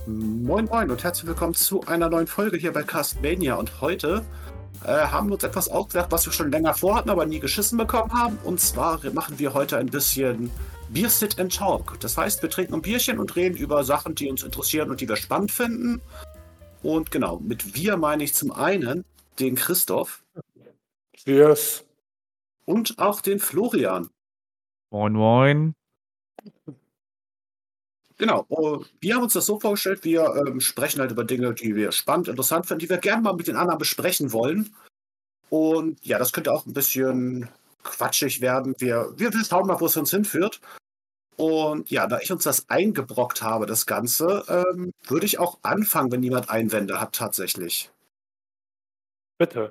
Moin Moin und herzlich willkommen zu einer neuen Folge hier bei Castmania. Und heute haben wir uns etwas ausgedacht, was wir schon länger vorhatten, aber nie geschissen bekommen haben. Und zwar machen wir heute ein bisschen Beer Sit and Talk. Das heißt, wir trinken ein Bierchen und reden über Sachen, die uns interessieren und die wir spannend finden. Und genau, mit wir meine ich zum einen den Christoph Cheers. und auch den Florian. Moin, moin. Genau, wir haben uns das so vorgestellt, wir sprechen halt über Dinge, die wir spannend, interessant finden, die wir gerne mal mit den anderen besprechen wollen. Und ja, das könnte auch ein bisschen quatschig werden. Wir schauen mal, wo es uns hinführt. Und ja, da ich uns das eingebrockt habe, das Ganze, würde ich auch anfangen, wenn niemand Einwände hat, tatsächlich. Bitte.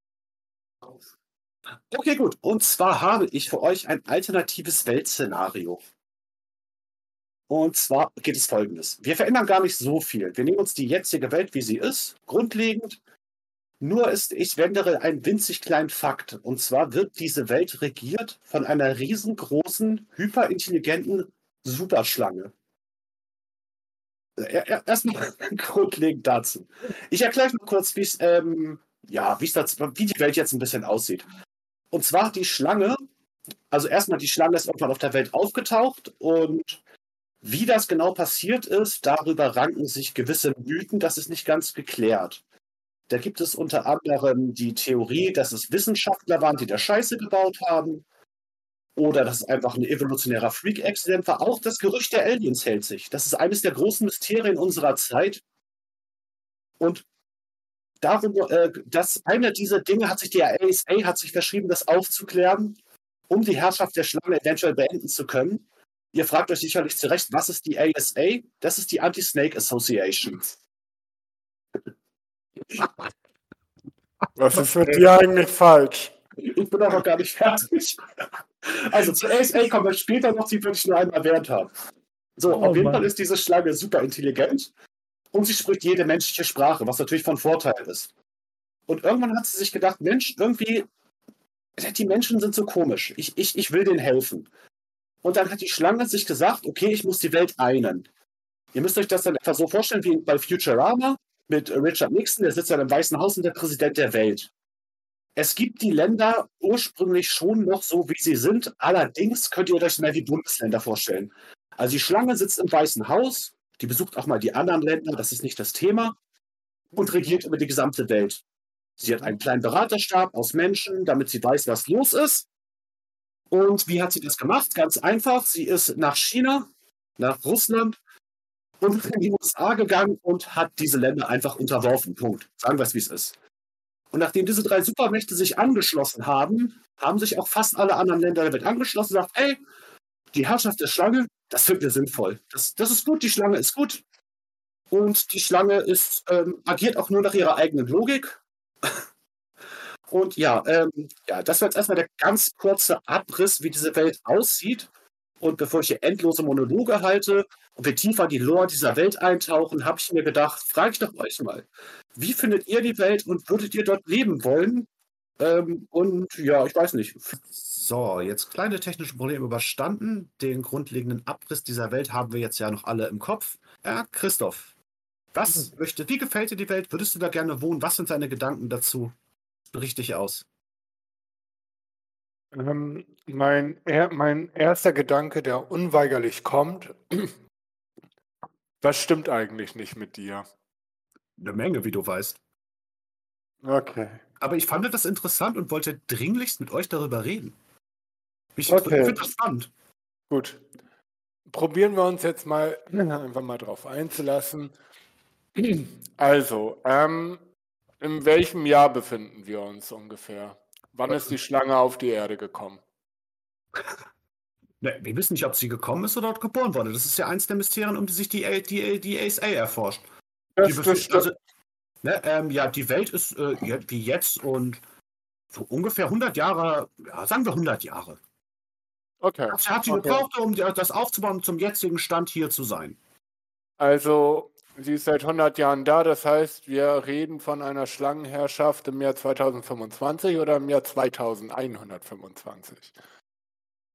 Okay, gut. Und zwar habe ich für euch ein alternatives Weltszenario. Und zwar geht es folgendes. Wir verändern gar nicht so viel. Wir nehmen uns die jetzige Welt, wie sie ist, grundlegend. Ich ändere einen winzig kleinen Fakt. Und zwar wird diese Welt regiert von einer riesengroßen, hyperintelligenten Superschlange. Erstmal grundlegend dazu. Ich erkläre euch mal kurz, wie die Welt jetzt ein bisschen aussieht. Und zwar die Schlange, also erstmal die Schlange ist irgendwann auf der Welt aufgetaucht und wie das genau passiert ist, darüber ranken sich gewisse Mythen, das ist nicht ganz geklärt. Da gibt es unter anderem die Theorie, dass es Wissenschaftler waren, die da Scheiße gebaut haben. Oder dass es einfach ein evolutionärer Freak-Accident war. Auch das Gerücht der Aliens hält sich. Das ist eines der großen Mysterien unserer Zeit. Und eine dieser Dinge hat sich die ASA verschrieben, das aufzuklären, um die Herrschaft der Schlange eventuell beenden zu können. Ihr fragt euch sicherlich zu Recht, was ist die ASA? Das ist die Anti-Snake Association. Was ist mit dir eigentlich falsch? Ich bin aber gar nicht fertig. Also zur ASA kommen wir später noch, die würde ich nur einmal erwähnt haben. So, auf jeden Fall ist diese Schlange super intelligent und sie spricht jede menschliche Sprache, was natürlich von Vorteil ist. Und irgendwann hat sie sich gedacht, Mensch, irgendwie, die Menschen sind so komisch. Ich will denen helfen. Und dann hat die Schlange sich gesagt, okay, ich muss die Welt einen. Ihr müsst euch das dann etwa so vorstellen wie bei Futurama mit Richard Nixon, der sitzt ja im Weißen Haus und der Präsident der Welt. Es gibt die Länder ursprünglich schon noch so, wie sie sind. Allerdings könnt ihr euch mehr wie Bundesländer vorstellen. Also die Schlange sitzt im Weißen Haus, die besucht auch mal die anderen Länder, das ist nicht das Thema, und regiert über die gesamte Welt. Sie hat einen kleinen Beraterstab aus Menschen, damit sie weiß, was los ist. Und wie hat sie das gemacht? Ganz einfach. Sie ist nach China, nach Russland und in die USA gegangen und hat diese Länder einfach unterworfen. Punkt. Sagen wir es, wie es ist. Und nachdem diese drei Supermächte sich angeschlossen haben, haben sich auch fast alle anderen Länder der Welt angeschlossen und gesagt, ey, die Herrschaft der Schlange, das finden wir sinnvoll. Das ist gut, die Schlange ist gut. Und die Schlange agiert auch nur nach ihrer eigenen Logik. Und das war jetzt erstmal der ganz kurze Abriss, wie diese Welt aussieht. Und bevor ich hier endlose Monologe halte und wir tiefer in die Lore dieser Welt eintauchen, habe ich mir gedacht, frage ich doch euch mal, wie findet ihr die Welt und würdet ihr dort leben wollen? Ich weiß nicht. So, jetzt kleine technische Probleme überstanden. Den grundlegenden Abriss dieser Welt haben wir jetzt ja noch alle im Kopf. Christoph, wie gefällt dir die Welt? Würdest du da gerne wohnen? Was sind deine Gedanken dazu? Richtig aus. Mein erster Gedanke, der unweigerlich kommt, was stimmt eigentlich nicht mit dir? Eine Menge, wie du weißt. Okay. Aber ich fand das interessant und wollte dringlichst mit euch darüber reden. Ich Okay. finde das spannend. Gut. Probieren wir uns jetzt mal einfach mal drauf einzulassen. Also, in welchem Jahr befinden wir uns ungefähr? Wann ist die Schlange auf die Erde gekommen? Ne, wir wissen nicht, ob sie gekommen ist oder dort geboren wurde. Das ist ja eins der Mysterien, um die sich die ASA erforscht. Die Welt ist wie jetzt und so ungefähr 100 Jahre, ja, sagen wir 100 Jahre. Okay. Hat sie gebraucht, um das aufzubauen und zum jetzigen Stand hier zu sein. Also, sie ist seit 100 Jahren da, das heißt, wir reden von einer Schlangenherrschaft im Jahr 2025 oder im Jahr 2125?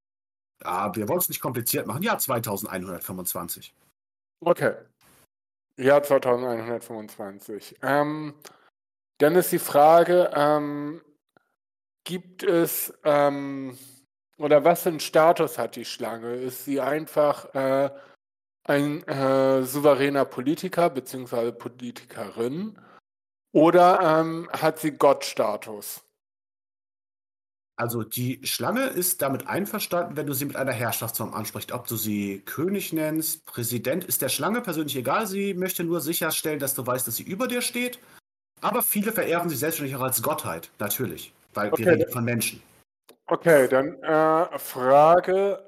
Ja, wir wollen es nicht kompliziert machen. Ja, 2125. Okay. Ja, 2125. Dann ist die Frage, gibt es, oder was für einen Status hat die Schlange? Ist sie einfach ein souveräner Politiker bzw. Politikerin oder hat sie Gottstatus? Also die Schlange ist damit einverstanden, wenn du sie mit einer Herrschaftsform ansprichst. Ob du sie König nennst, Präsident, ist der Schlange persönlich egal. Sie möchte nur sicherstellen, dass du weißt, dass sie über dir steht. Aber viele verehren sie selbstverständlich auch als Gottheit, natürlich. Weil wir Okay, reden von Menschen. okay, dann Frage,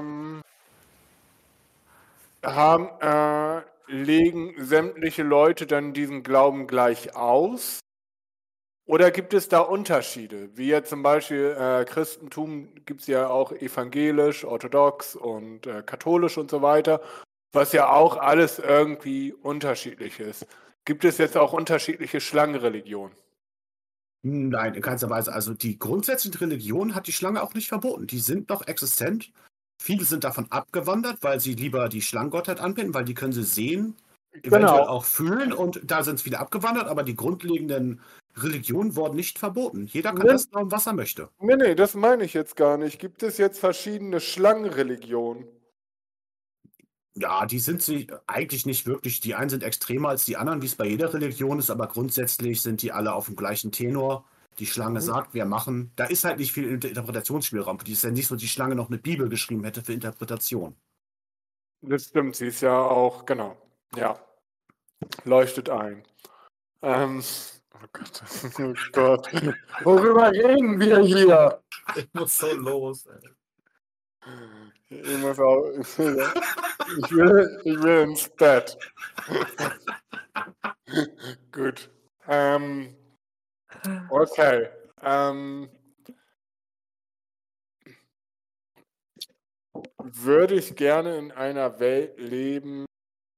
legen sämtliche Leute dann diesen Glauben gleich aus? Oder gibt es da Unterschiede? Wie jetzt zum Beispiel Christentum gibt es ja auch evangelisch, orthodox und katholisch und so weiter, was ja auch alles irgendwie unterschiedlich ist. Gibt es jetzt auch unterschiedliche Schlangenreligionen? Nein, in keinster Weise. Also die grundsätzliche Religion hat die Schlange auch nicht verboten. Die sind noch existent. Viele sind davon abgewandert, weil sie lieber die Schlangengottheit anbeten, weil die können sie sehen, eventuell Genau. auch fühlen und da sind viele abgewandert, aber die grundlegenden Religionen wurden nicht verboten. Jeder kann Nee, das glauben, was er möchte. nee, das meine ich jetzt gar nicht. Gibt es jetzt verschiedene Schlangenreligionen? Ja, die sind sie eigentlich nicht wirklich. Die einen sind extremer als die anderen, wie es bei jeder Religion ist, aber grundsätzlich sind die alle auf dem gleichen Tenor. Die Schlange Mhm. sagt, wir machen. Da ist halt nicht viel Interpretationsspielraum. Die ist ja nicht so, die Schlange noch eine Bibel geschrieben hätte für Interpretation. Das stimmt, sie ist ja auch, genau, ja, leuchtet ein. Oh Gott, oh Gott. Worüber reden wir hier? Ich muss so los, ey. Ich muss auch, ich will ins Bett. Gut. Okay. Würde ich gerne in einer Welt leben.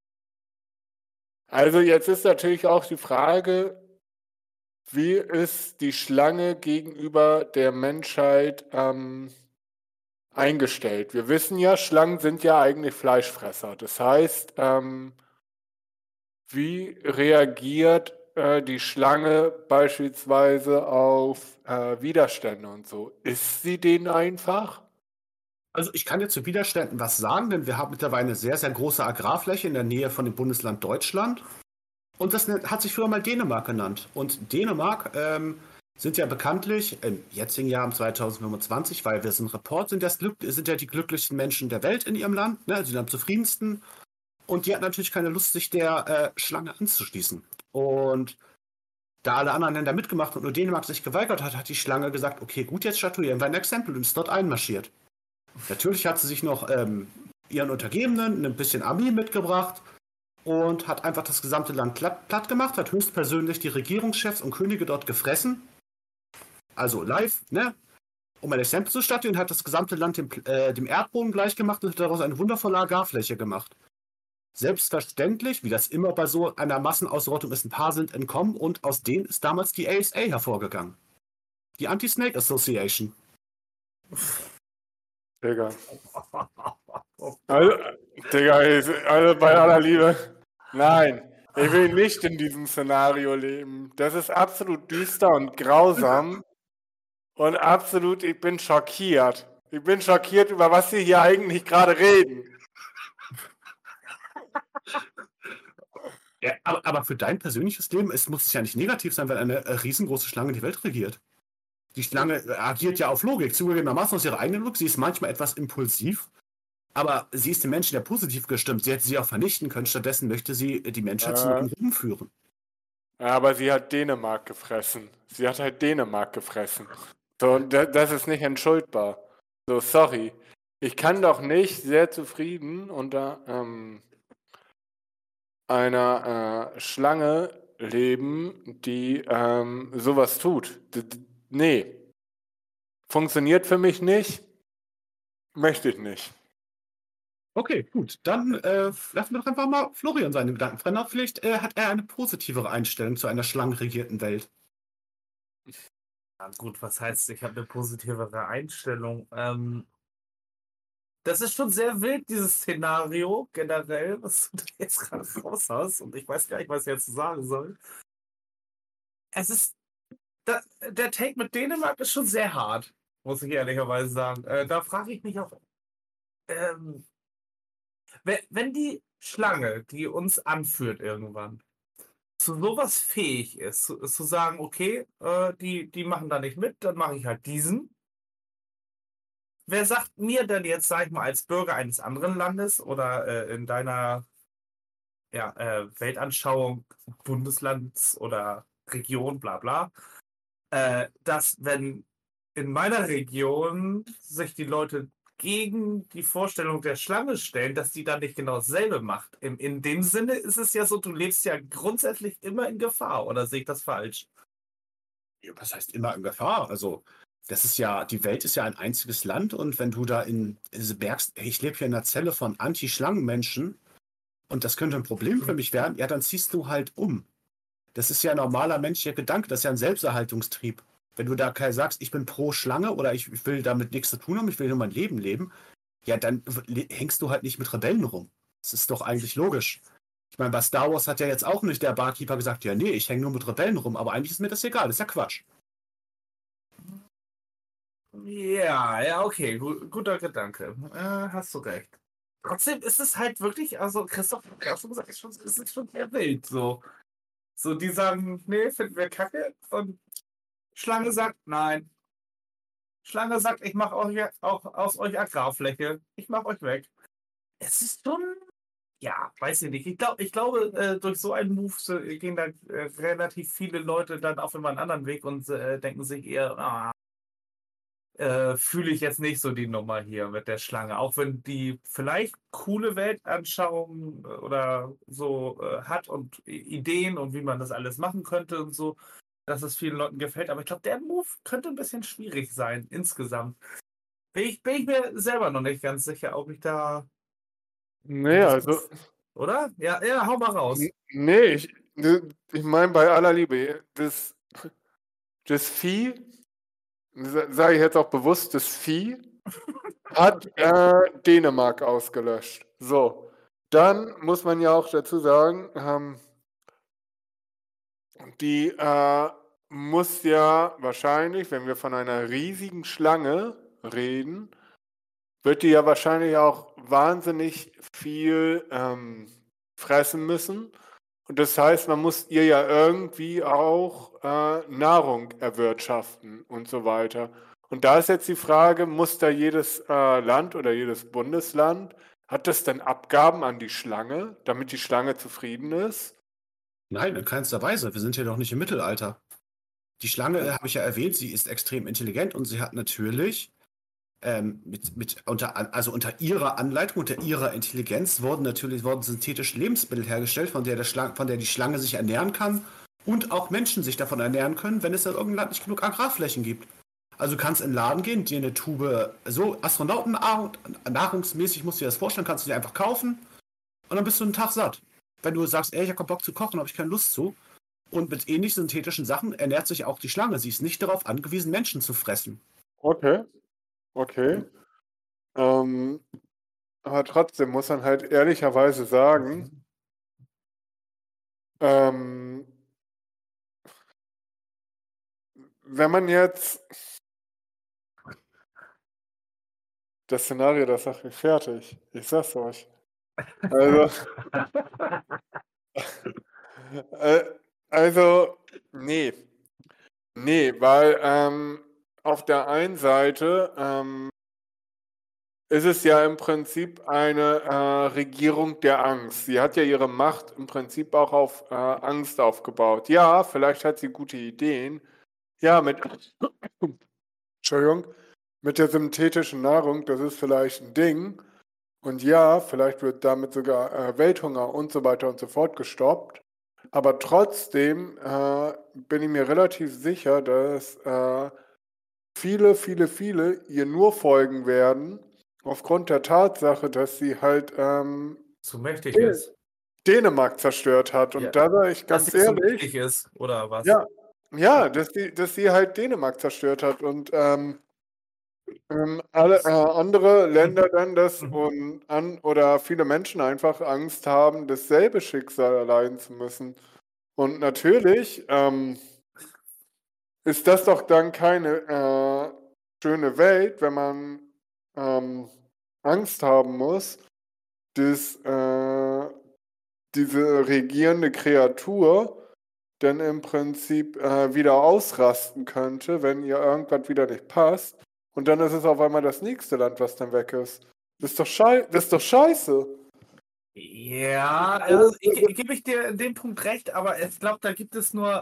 Also jetzt ist natürlich auch die Frage, wie ist die Schlange gegenüber der Menschheit eingestellt? Wir wissen ja, Schlangen sind ja eigentlich Fleischfresser. Das heißt, wie reagiert die Schlange beispielsweise auf Widerstände und so? Isst sie den einfach? Also ich kann jetzt zu Widerständen was sagen, denn wir haben mittlerweile eine sehr, sehr große Agrarfläche in der Nähe von dem Bundesland Deutschland. Und das hat sich früher mal Dänemark genannt. Und Dänemark sind ja bekanntlich im jetzigen Jahr, im 2025, weil wir so ein Report sind, sind ja die glücklichsten Menschen der Welt in ihrem Land, ne? Sie sind am zufriedensten. Und die hatten natürlich keine Lust, sich der Schlange anzuschließen. Und da alle anderen Länder mitgemacht und nur Dänemark sich geweigert hat, hat die Schlange gesagt, okay, gut, jetzt statuieren wir ein Exempel und ist dort einmarschiert. Natürlich hat sie sich noch ihren Untergebenen ein bisschen Armee mitgebracht und hat einfach das gesamte Land platt gemacht, hat höchstpersönlich die Regierungschefs und Könige dort gefressen. Also live, ne? Um ein Exempel zu statuieren, hat das gesamte Land dem Erdboden gleichgemacht und hat daraus eine wundervolle Agrarfläche gemacht. Selbstverständlich, wie das immer bei so einer Massenausrottung ist, ein paar sind entkommen und aus denen ist damals die ASA hervorgegangen. Die Anti-Snake Association. Digga. Also, Digga, also bei aller Liebe. Nein, ich will nicht in diesem Szenario leben. Das ist absolut düster und grausam. Und absolut, ich bin schockiert. Ich bin schockiert, über was wir hier eigentlich gerade reden. Ja, aber für dein persönliches Leben muss es ja nicht negativ sein, wenn eine riesengroße Schlange die Welt regiert. Die Schlange agiert ja auf Logik, zugegebenermaßen aus ihrer eigenen Logik. Sie ist manchmal etwas impulsiv, aber sie ist den Menschen ja positiv gestimmt. Sie hätte sie auch vernichten können. Stattdessen möchte sie die Menschheit zu einem Ruhm führen. Aber sie hat Dänemark gefressen. Sie hat halt Dänemark gefressen. So, das ist nicht entschuldbar. So, sorry. Ich kann doch nicht sehr zufrieden unter einer Schlange leben, die sowas tut. Nee. Funktioniert für mich nicht. Möchte ich nicht. Okay, gut. Dann lassen wir doch einfach mal Florian seine Gedanken frennen. Vielleicht hat er eine positivere Einstellung zu einer schlangenregierten Welt. Ja, gut, was heißt, ich habe eine positivere Einstellung? Das ist schon sehr wild, dieses Szenario generell, was du jetzt gerade raus hast. Und ich weiß gar nicht, was ich jetzt sagen soll. Es ist. Der Take mit Dänemark ist schon sehr hart, muss ich ehrlicherweise sagen. Da frage ich mich auch, ähm, wenn die Schlange, die uns anführt irgendwann, zu sowas fähig ist, zu sagen, okay, die machen da nicht mit, dann mache ich halt diesen. Wer sagt mir denn jetzt, sag ich mal, als Bürger eines anderen Landes oder in deiner Weltanschauung Bundeslands oder Region, bla bla, dass wenn in meiner Region sich die Leute gegen die Vorstellung der Schlange stellen, dass die dann nicht genau dasselbe macht. In dem Sinne ist es ja so, du lebst ja grundsätzlich immer in Gefahr, oder sehe ich das falsch? Ja, was heißt immer in Gefahr? Also, das ist ja, die Welt ist ja ein einziges Land und wenn du da merkst, hey, ich lebe hier in einer Zelle von Anti-Schlangen-Menschen und das könnte ein Problem für mich werden, ja, dann ziehst du halt um. Das ist ja ein normaler menschlicher Gedanke, das ist ja ein Selbsterhaltungstrieb. Wenn du da sagst, ich bin pro Schlange oder ich will damit nichts zu tun haben, ich will nur mein Leben leben, ja, dann hängst du halt nicht mit Rebellen rum. Das ist doch eigentlich logisch. Ich meine, bei Star Wars hat ja jetzt auch nicht der Barkeeper gesagt, ja, nee, ich hänge nur mit Rebellen rum, aber eigentlich ist mir das egal, das ist ja Quatsch. Ja, okay, guter Gedanke. Hast du recht. Trotzdem ist es halt wirklich, also Christoph hat ja schon gesagt, es ist schon sehr wild. So, die sagen, nee, finden wir kacke. Und Schlange sagt, nein. Schlange sagt, ich mache euch auch aus euch Agrarfläche. Ich mache euch weg. Es ist schon, ja, weiß ich nicht. Ich glaube, durch so einen Move gehen da relativ viele Leute dann auf immer einen anderen Weg und denken sich eher, fühle ich jetzt nicht so die Nummer hier mit der Schlange. Auch wenn die vielleicht coole Weltanschauung oder so hat und Ideen und wie man das alles machen könnte und so, dass es vielen Leuten gefällt. Aber ich glaube, der Move könnte ein bisschen schwierig sein insgesamt. Bin ich mir selber noch nicht ganz sicher, ob ich da. Nee, also, Oder? Ja, hau mal raus. nee, ich meine bei aller Liebe, das Vieh, sage ich jetzt auch bewusst, das Vieh hat Dänemark ausgelöscht. So, dann muss man ja auch dazu sagen, die muss ja wahrscheinlich, wenn wir von einer riesigen Schlange reden, wird die ja wahrscheinlich auch wahnsinnig viel fressen müssen. Und das heißt, man muss ihr ja irgendwie auch Nahrung erwirtschaften und so weiter. Und da ist jetzt die Frage, muss da jedes Land oder jedes Bundesland, hat das denn Abgaben an die Schlange, damit die Schlange zufrieden ist? Nein, in keinster Weise. Wir sind hier doch nicht im Mittelalter. Die Schlange, habe ich ja erwähnt, sie ist extrem intelligent und sie hat natürlich unter ihrer Anleitung, unter ihrer Intelligenz wurden synthetische Lebensmittel hergestellt, von der die Schlange sich ernähren kann und auch Menschen sich davon ernähren können, wenn es in irgendeinem Land nicht genug Agrarflächen gibt. Also du kannst in den Laden gehen, dir eine Tube, so Astronautennahrungsmäßig musst du dir das vorstellen, kannst du dir einfach kaufen und dann bist du einen Tag satt. Wenn du sagst, ey, ich habe keinen Bock zu kochen, habe ich keine Lust zu. Und mit ähnlich synthetischen Sachen ernährt sich auch die Schlange. Sie ist nicht darauf angewiesen, Menschen zu fressen. Okay. Aber trotzdem muss man halt ehrlicherweise sagen, wenn man jetzt das Szenario, das sagt mich fertig. Ich sag's euch. Also, nee. Nee, weil auf der einen Seite ist es ja im Prinzip eine Regierung der Angst. Sie hat ja ihre Macht im Prinzip auch auf Angst aufgebaut. Ja, vielleicht hat sie gute Ideen. Ja, Entschuldigung, mit der synthetischen Nahrung, das ist vielleicht ein Ding. Und ja, vielleicht wird damit sogar Welthunger und so weiter und so fort gestoppt. Aber trotzdem bin ich mir relativ sicher, dass viele ihr nur folgen werden, aufgrund der Tatsache, dass sie halt Zu mächtig ist. Dänemark zerstört hat. Und Ja. da sage ich ganz Dass sie zu ehrlich, mächtig ist, oder was? ja, dass sie halt Dänemark zerstört hat. Und Alle andere Länder dann oder viele Menschen einfach Angst haben, dasselbe Schicksal erleiden zu müssen. Und natürlich ist das doch dann keine schöne Welt, wenn man Angst haben muss, dass diese regierende Kreatur dann im Prinzip wieder ausrasten könnte, wenn ihr irgendwas wieder nicht passt. Und dann ist es auf einmal das nächste Land, was dann weg ist. Das ist doch scheiße. Ja, also ich gebe ich dir in dem Punkt recht, aber ich glaube, da gibt es nur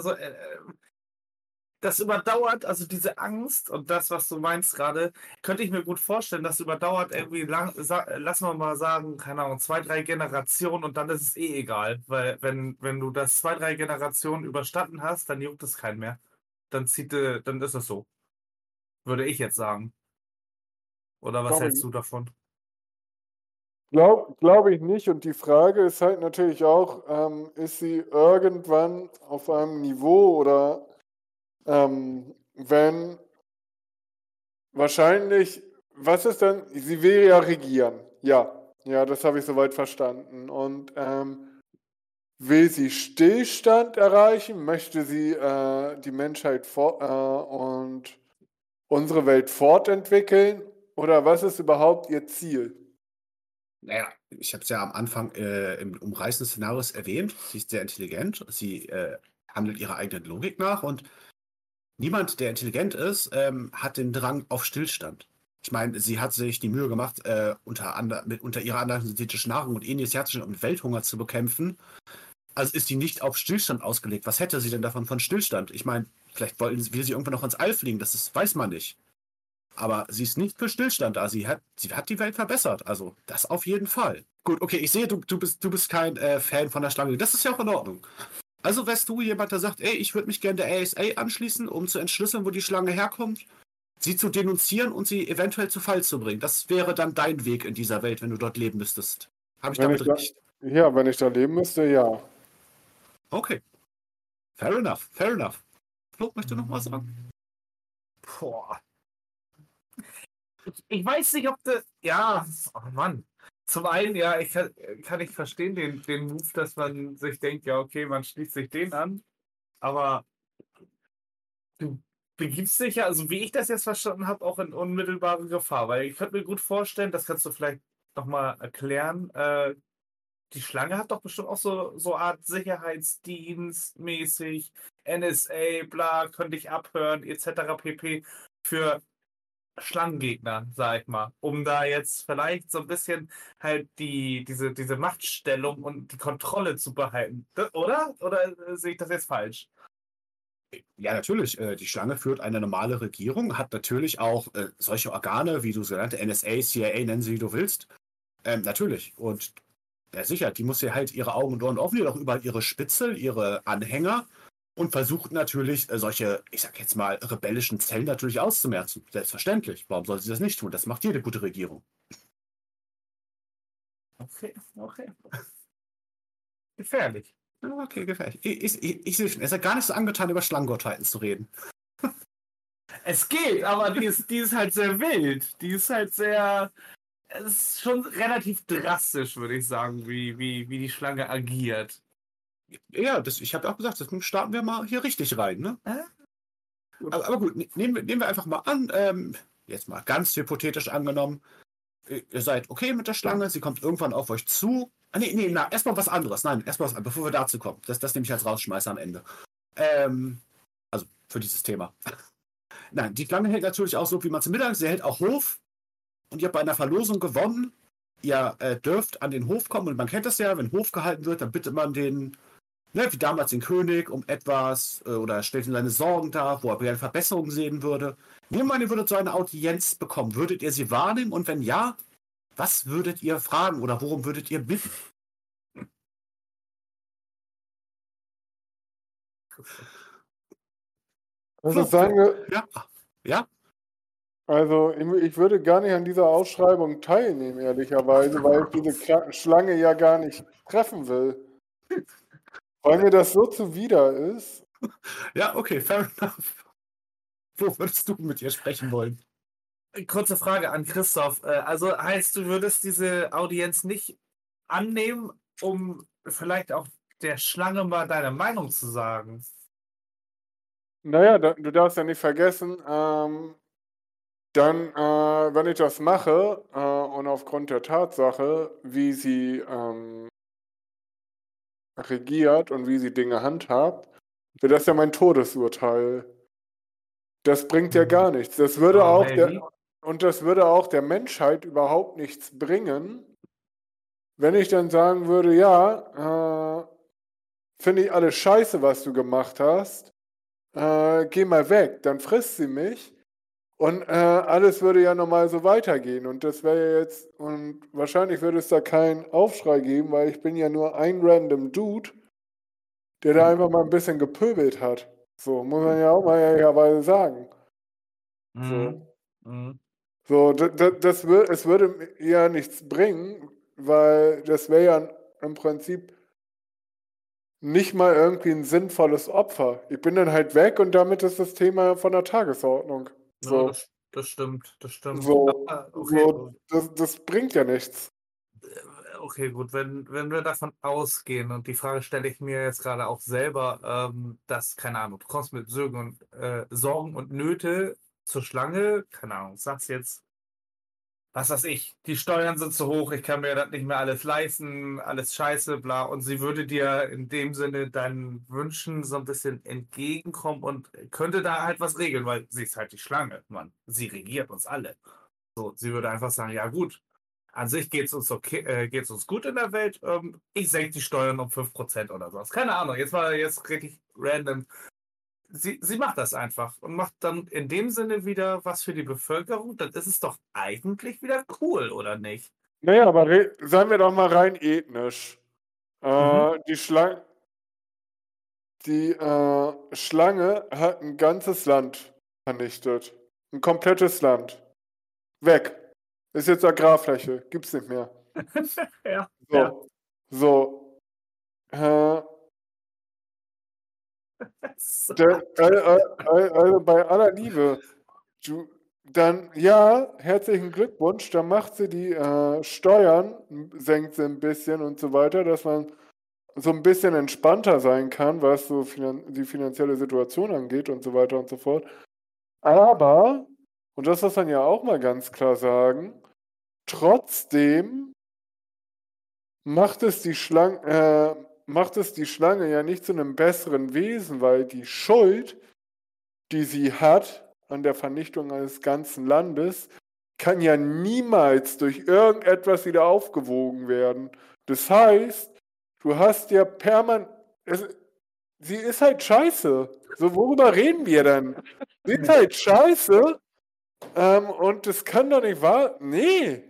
das überdauert, also diese Angst und das, was du meinst gerade, könnte ich mir gut vorstellen, das überdauert irgendwie lassen wir mal sagen, keine Ahnung, 2, 3 Generationen und dann ist es eh egal, weil wenn du das 2, 3 Generationen überstanden hast, dann juckt es keinen mehr. Dann ist es so. Würde ich jetzt sagen. Oder was hältst du davon? Glaube ich nicht. Und die Frage ist halt natürlich auch, ist sie irgendwann auf einem Niveau oder wenn wahrscheinlich, was ist denn, sie will ja regieren. Ja, das habe ich soweit verstanden. Und will sie Stillstand erreichen? Möchte sie die Menschheit und unsere Welt fortentwickeln? Oder was ist überhaupt ihr Ziel? Naja, ich habe es ja am Anfang im Umreißen des Szenarios erwähnt. Sie ist sehr intelligent. Sie handelt ihrer eigenen Logik nach und niemand, der intelligent ist, hat den Drang auf Stillstand. Ich meine, sie hat sich die Mühe gemacht, unter ihrer anderen synthetischen Nahrung und initiatischen und Welthunger zu bekämpfen. Also ist sie nicht auf Stillstand ausgelegt. Was hätte sie denn davon von Stillstand? Ich meine, vielleicht will sie irgendwann noch ins All fliegen, weiß man nicht. Aber sie ist nicht für Stillstand da. Sie hat die Welt verbessert. Also, das auf jeden Fall. Gut, okay, ich sehe, du bist kein Fan von der Schlange. Das ist ja auch in Ordnung. Also wärst du jemand, der sagt, ey, ich würde mich gerne der ASA anschließen, um zu entschlüsseln, wo die Schlange herkommt, sie zu denunzieren und sie eventuell zu Fall zu bringen. Das wäre dann dein Weg in dieser Welt, wenn du dort leben müsstest. Habe ich damit recht? Ja, wenn ich da leben müsste, ja. Okay. Fair enough. Flo, möchtest du noch was sagen? Boah. Ich weiß nicht, ob das. Ja, oh Mann. Zum einen, ja, ich kann nicht verstehen, den Move, dass man sich denkt, ja, okay, man schließt sich den an. Aber du begibst dich ja, also wie ich das jetzt verstanden habe, auch in unmittelbare Gefahr. Weil ich könnte mir gut vorstellen, das kannst du vielleicht nochmal erklären. Die Schlange hat doch bestimmt auch so Art Sicherheitsdienst mäßig, NSA, bla, könnte ich abhören, etc. pp. Für Schlangengegner, sag ich mal, um da jetzt vielleicht so ein bisschen halt diese Machtstellung und die Kontrolle zu behalten. Oder? Oder sehe ich das jetzt falsch? Ja, natürlich. Die Schlange führt eine normale Regierung, hat natürlich auch solche Organe, wie du sie nannte, NSA, CIA, nennen sie, wie du willst. Natürlich. Und ja, sicher, die muss ja halt ihre Augen und Ohren offen, auch überall ihre Spitzel, ihre Anhänger und versucht natürlich, solche, ich sag jetzt mal, rebellischen Zellen natürlich auszumerzen. Selbstverständlich. Warum soll sie das nicht tun? Das macht jede gute Regierung. Okay. Gefährlich. Okay, gefährlich. Ich sehe schon, er ist ja gar nicht so angetan, über Schlangengottheiten zu reden. Es geht, aber die ist halt sehr wild. Die ist halt sehr. Es ist schon relativ drastisch, würde ich sagen, wie die Schlange agiert. Ja, ich habe ja auch gesagt, das starten wir mal hier richtig rein, ne? Aber gut, nehmen wir einfach mal an, jetzt mal ganz hypothetisch angenommen, ihr seid okay mit der Schlange, sie kommt irgendwann auf euch zu. Erstmal was anderes. Nein, erstmal was anderes, bevor wir dazu kommen. Das nehme ich als Rausschmeißer am Ende. Also für dieses Thema. Nein, die Schlange hält natürlich auch so, wie man zum Mittag. Sie hält auch Hof. Und ihr habt bei einer Verlosung gewonnen. Ihr dürft an den Hof kommen. Und man kennt das ja, wenn Hof gehalten wird, dann bittet man den, wie damals den König, um etwas oder stellt ihm seine Sorgen dar, wo er gerne Verbesserungen sehen würde. Nehmen wir an, ihr würdet so eine Audienz bekommen. Würdet ihr sie wahrnehmen? Und wenn ja, was würdet ihr fragen oder worum würdet ihr bitten? Also sagen wir, Ja? also ich würde gar nicht an dieser Ausschreibung teilnehmen, ehrlicherweise, weil ich diese Schlange ja gar nicht treffen will. Weil mir das so zuwider ist. Ja, okay, fair enough. Wo würdest du mit ihr sprechen wollen? Kurze Frage an Christoph. Also heißt, du würdest diese Audienz nicht annehmen, um vielleicht auch der Schlange mal deine Meinung zu sagen? Naja, du darfst ja nicht vergessen, wenn ich das mache und aufgrund der Tatsache, wie sie regiert und wie sie Dinge handhabt, wäre das ja mein Todesurteil. Das bringt ja gar nichts. Das würde auch das würde auch der Menschheit überhaupt nichts bringen, wenn ich dann sagen würde, ja, finde ich alles scheiße, was du gemacht hast, geh mal weg, dann frisst sie mich und alles würde ja normal so weitergehen und das wäre jetzt, und wahrscheinlich würde es da keinen Aufschrei geben, weil ich bin ja nur ein random Dude, der da einfach mal ein bisschen gepöbelt hat. So, muss man ja auch mal ehrlicherweise sagen. So, es würde ja nichts bringen, weil das wäre ja im Prinzip nicht mal irgendwie ein sinnvolles Opfer. Ich bin dann halt weg und damit ist das Thema von der Tagesordnung. So, Ja, das stimmt. so, Okay. das bringt ja nichts. Okay, gut, wenn wir davon ausgehen, und die Frage stelle ich mir jetzt gerade auch selber, dass, keine Ahnung, du kommst mit Sorgen und Nöte zur Schlange, keine Ahnung, sagst jetzt, was weiß ich, die Steuern sind zu hoch, ich kann mir das nicht mehr alles leisten, alles scheiße, bla, und sie würde dir in dem Sinne deinen Wünschen so ein bisschen entgegenkommen und könnte da halt was regeln, weil sie ist halt die Schlange, Mann, sie regiert uns alle. So, sie würde einfach sagen, ja gut, an sich geht's uns uns gut in der Welt. Ich senke die Steuern um 5% oder sowas. Keine Ahnung, jetzt richtig random. Sie macht das einfach und macht dann in dem Sinne wieder was für die Bevölkerung. Dann ist es doch eigentlich wieder cool, oder nicht? Naja, aber seien wir doch mal rein ethnisch. Die Schlange hat ein ganzes Land vernichtet. Ein komplettes Land. Weg. Ist jetzt Agrarfläche. Gibt's nicht mehr. Ja. So. Ja. So. Also bei aller Liebe, herzlichen Glückwunsch, dann macht sie die Steuern, senkt sie ein bisschen und so weiter, dass man so ein bisschen entspannter sein kann, was so die finanzielle Situation angeht und so weiter und so fort. Aber, und das muss man ja auch mal ganz klar sagen, trotzdem macht es die Schlange ja nicht zu einem besseren Wesen, weil die Schuld, die sie hat an der Vernichtung eines ganzen Landes, kann ja niemals durch irgendetwas wieder aufgewogen werden. Das heißt, du hast ja permanent. Sie ist halt scheiße. So, worüber reden wir denn? Sie ist halt scheiße. Und das kann doch nicht wahr. Nee.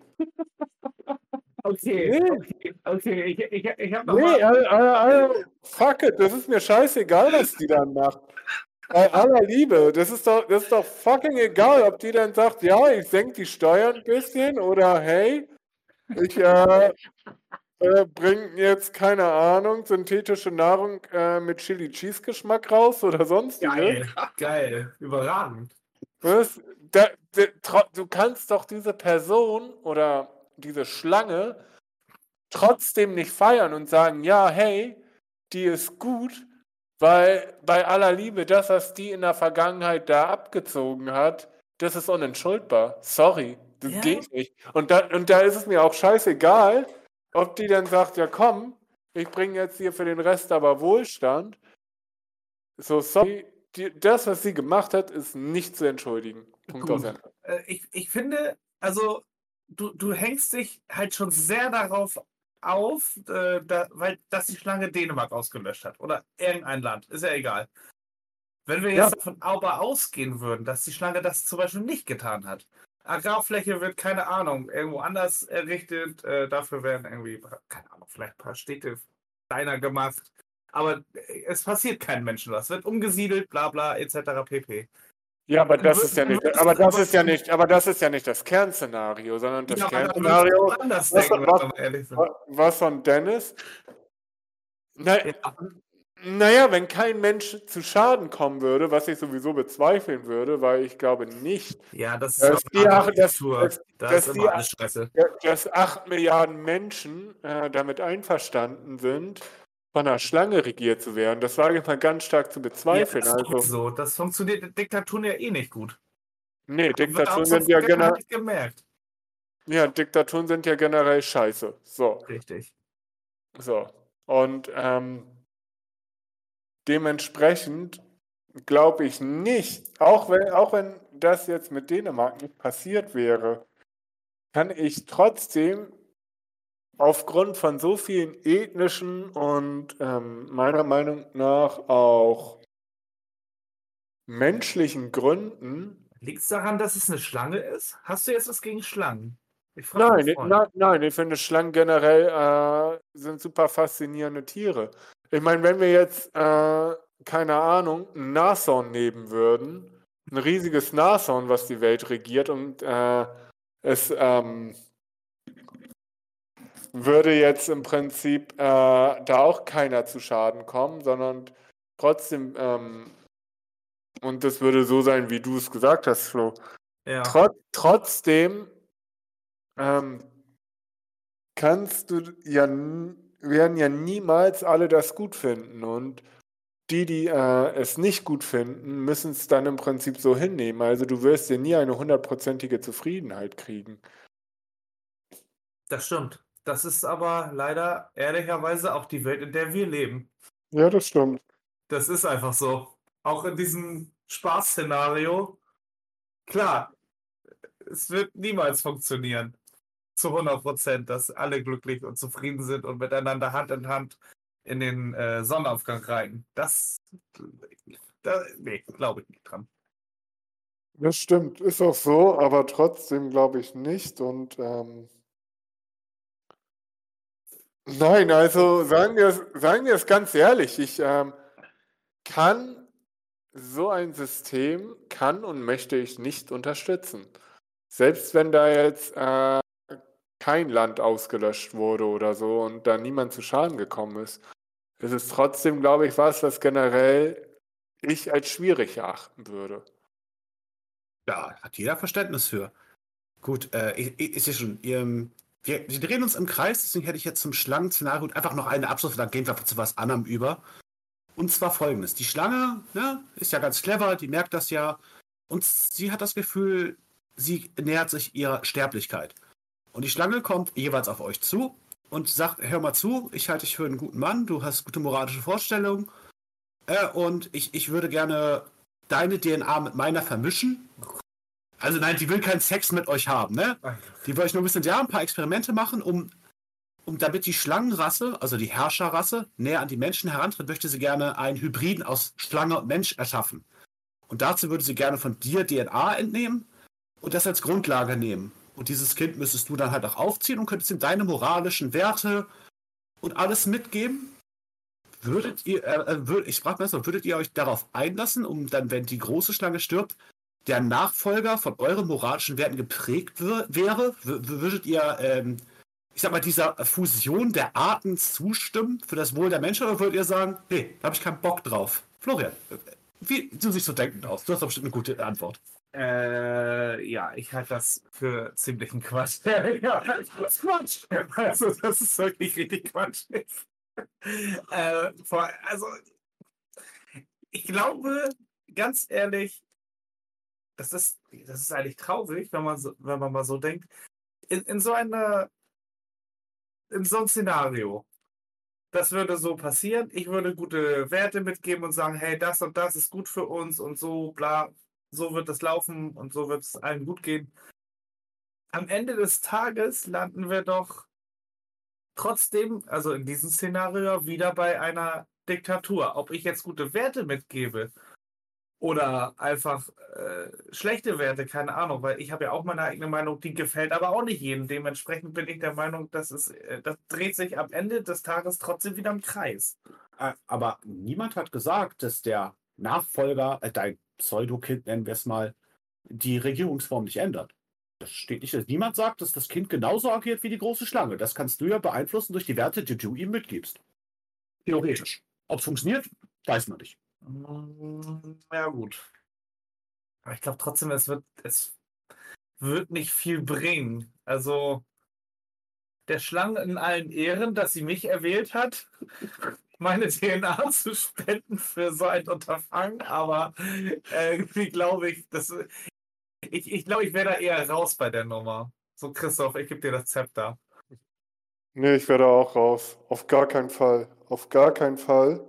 Okay, Nee. okay. Ich habe noch Nee, mal. fuck it, das ist mir scheißegal, was die dann macht. Bei aller Liebe, das ist doch fucking egal, ob die dann sagt, ja, ich senke die Steuern ein bisschen oder hey, ich bringe jetzt, keine Ahnung, synthetische Nahrung mit Chili-Cheese-Geschmack raus oder sonstiges. Geil, überragend. Du kannst doch diese Person oder diese Schlange trotzdem nicht feiern und sagen, ja, hey, die ist gut, weil bei aller Liebe, das, was die in der Vergangenheit da abgezogen hat, das ist unentschuldbar. Sorry, das geht nicht. Und da ist es mir auch scheißegal, ob die dann sagt, ja komm, ich bringe jetzt hier für den Rest aber Wohlstand. So, sorry, das, was sie gemacht hat, ist nicht zu entschuldigen. Punkt aus Ende. Ich finde, also du hängst dich halt schon sehr darauf auf, weil dass die Schlange Dänemark ausgelöscht hat oder irgendein Land, ist ja egal. Wenn wir jetzt davon aber ausgehen würden, dass die Schlange das zum Beispiel nicht getan hat, Agrarfläche wird, keine Ahnung, irgendwo anders errichtet, dafür werden irgendwie, keine Ahnung, vielleicht ein paar Städte kleiner gemacht, aber es passiert keinem Menschen was, wird umgesiedelt, bla bla, etc. pp. Ja, aber das ist ja nicht das Kernszenario, sondern das Kernszenario, was von Dennis, Naja, wenn kein Mensch zu Schaden kommen würde, was ich sowieso bezweifeln würde, weil ich glaube nicht, Ja, das ist dass auch eine Architektur. dass, Da ist dass, die, immer alles scheiße. dass 8 Milliarden Menschen damit einverstanden sind, von einer Schlange regiert zu werden. Das wage ich mal ganz stark zu Ja, bezweifeln. das ist Also, so. Das funktioniert in Diktaturen ja eh nicht gut. nee, Wird auch Diktaturen so sind ja Vergangenheit gemerkt. Diktaturen sind ja generell scheiße. So. Richtig. So. Und dementsprechend glaube ich nicht, auch wenn das jetzt mit Dänemark nicht passiert wäre, kann ich trotzdem aufgrund von so vielen ethnischen und meiner Meinung nach auch menschlichen Gründen. Liegt es daran, dass es eine Schlange ist? Hast du jetzt was gegen Schlangen? Ich frage mich. Nein, ich finde Schlangen generell sind super faszinierende Tiere. Ich meine, wenn wir jetzt, keine Ahnung, ein Nashorn nehmen würden, ein riesiges Nashorn, was die Welt regiert und es würde jetzt im Prinzip da auch keiner zu Schaden kommen, sondern trotzdem, und das würde so sein, wie du es gesagt hast, Flo. Ja. Trotzdem werden ja niemals alle das gut finden und die es nicht gut finden, müssen es dann im Prinzip so hinnehmen. Also du wirst ja nie eine 100%ige Zufriedenheit kriegen. Das stimmt. Das ist aber leider ehrlicherweise auch die Welt, in der wir leben. Ja, das stimmt. Das ist einfach so. Auch in diesem Spaßszenario. Klar, es wird niemals funktionieren. Zu 100%, dass alle glücklich und zufrieden sind und miteinander Hand in Hand in den Sonnenaufgang reiten. Nee, glaube ich nicht dran. Das stimmt, ist auch so, aber trotzdem glaube ich nicht. Und nein, also sagen wir es ganz ehrlich, ich kann so ein System kann und möchte ich nicht unterstützen. Selbst wenn da jetzt kein Land ausgelöscht wurde oder so und da niemand zu Schaden gekommen ist, ist es trotzdem, glaube ich, was generell ich als schwierig erachten würde. Ja, hat jeder Verständnis für. Gut, ist ja schon. Wir drehen uns im Kreis, deswegen hätte ich jetzt zum Schlangenszenario einfach noch eine Abschluss, dann gehen wir zu was anderem über. Und zwar folgendes: Die Schlange, ne, ist ja ganz clever, die merkt das ja. Und sie hat das Gefühl, sie nähert sich ihrer Sterblichkeit. Und die Schlange kommt jeweils auf euch zu und sagt: Hör mal zu, ich halte dich für einen guten Mann, du hast gute moralische Vorstellungen. Und ich würde gerne deine DNA mit meiner vermischen. Also nein, die will keinen Sex mit euch haben, ne? Die will euch nur ein paar Experimente machen, damit die Schlangenrasse, also die Herrscherrasse, näher an die Menschen herantritt, möchte sie gerne einen Hybriden aus Schlange und Mensch erschaffen. Und dazu würde sie gerne von dir DNA entnehmen und das als Grundlage nehmen. Und dieses Kind müsstest du dann halt auch aufziehen und könntest ihm deine moralischen Werte und alles mitgeben. Ich frage mal so, würdet ihr euch darauf einlassen, um dann, wenn die große Schlange stirbt, der Nachfolger von euren moralischen Werten geprägt wäre? Würdet ihr, ich sag mal, dieser Fusion der Arten zustimmen für das Wohl der Menschen, oder würdet ihr sagen, nee, da habe ich keinen Bock drauf? Florian, wie du siehst so denkend aus? Du hast doch bestimmt eine gute Antwort. Ja, ich halte das für ziemlichen Quatsch. Ja, das ist Quatsch. Also, das ist wirklich richtig Quatsch. Also, ich glaube, ganz ehrlich, das ist eigentlich traurig, wenn man mal so denkt. In so ein Szenario, das würde so passieren. Ich würde gute Werte mitgeben und sagen, hey, das und das ist gut für uns und so, bla, so wird es laufen und so wird es allen gut gehen. Am Ende des Tages landen wir doch trotzdem, also in diesem Szenario, wieder bei einer Diktatur. Ob ich jetzt gute Werte mitgebe oder einfach schlechte Werte, keine Ahnung, weil ich habe ja auch meine eigene Meinung, die gefällt aber auch nicht jedem. Dementsprechend bin ich der Meinung, das dreht sich am Ende des Tages trotzdem wieder im Kreis. Aber niemand hat gesagt, dass der Nachfolger, dein Pseudokind, nennen wir es mal, die Regierungsform nicht ändert. Das steht nicht. Niemand sagt, dass das Kind genauso agiert wie die große Schlange. Das kannst du ja beeinflussen durch die Werte, die du ihm mitgibst. Theoretisch. Ob es funktioniert, weiß man nicht. Ja, gut. Aber ich glaube trotzdem, es wird nicht viel bringen. Also, der Schlange in allen Ehren, dass sie mich erwählt hat, meine DNA zu spenden für so ein Unterfangen, aber irgendwie glaube ich, ich glaube, ich wäre da eher raus bei der Nummer. So, Christoph, ich gebe dir das Zepter. Nee, ich werde auch raus. Auf gar keinen Fall. Auf gar keinen Fall.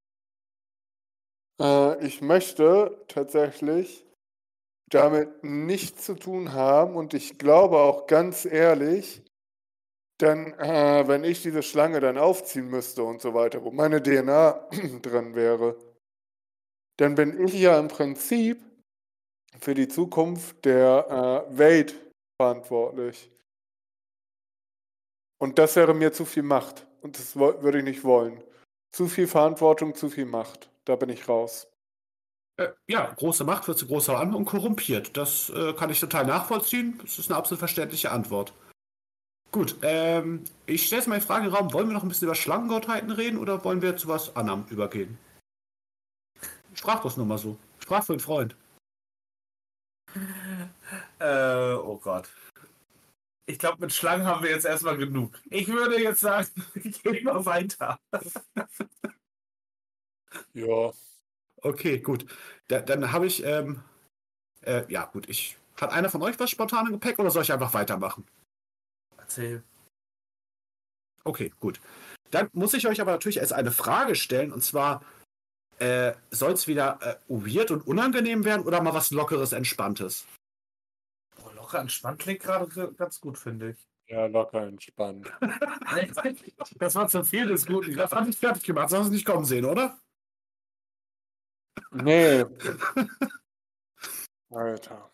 Ich möchte tatsächlich damit nichts zu tun haben und ich glaube auch ganz ehrlich, dann, wenn ich diese Schlange dann aufziehen müsste und so weiter, wo meine DNA drin wäre, dann bin ich ja im Prinzip für die Zukunft der Welt verantwortlich. Und das wäre mir zu viel Macht. Und das würde ich nicht wollen. Zu viel Verantwortung, zu viel Macht. Da bin ich raus. Ja, große Macht wird zu großer Hand und korrumpiert. Das kann ich total nachvollziehen. Das ist eine absolut verständliche Antwort. Gut, ich stelle jetzt mal die Frage in den Raum, wollen wir noch ein bisschen über Schlangengottheiten reden oder wollen wir zu was anderem übergehen? Sprach das nur mal so. Sprach für einen Freund. Oh Gott. Ich glaube, mit Schlangen haben wir jetzt erstmal genug. Ich würde jetzt sagen, gehen wir weiter. Ja. Okay, gut. Dann habe ich, ja gut, hat einer von euch was spontan im Gepäck oder soll ich einfach weitermachen? Erzähl. Okay, gut. Dann muss ich euch aber natürlich erst eine Frage stellen und zwar, soll es wieder weird und unangenehm werden oder mal was Lockeres, Entspanntes? Oh, locker entspannt klingt gerade ganz gut, finde ich. Ja, locker entspannt. Das war zu viel des Guten. Das habe ich fertig gemacht, sonst nicht kommen sehen, oder? Nee. Alter.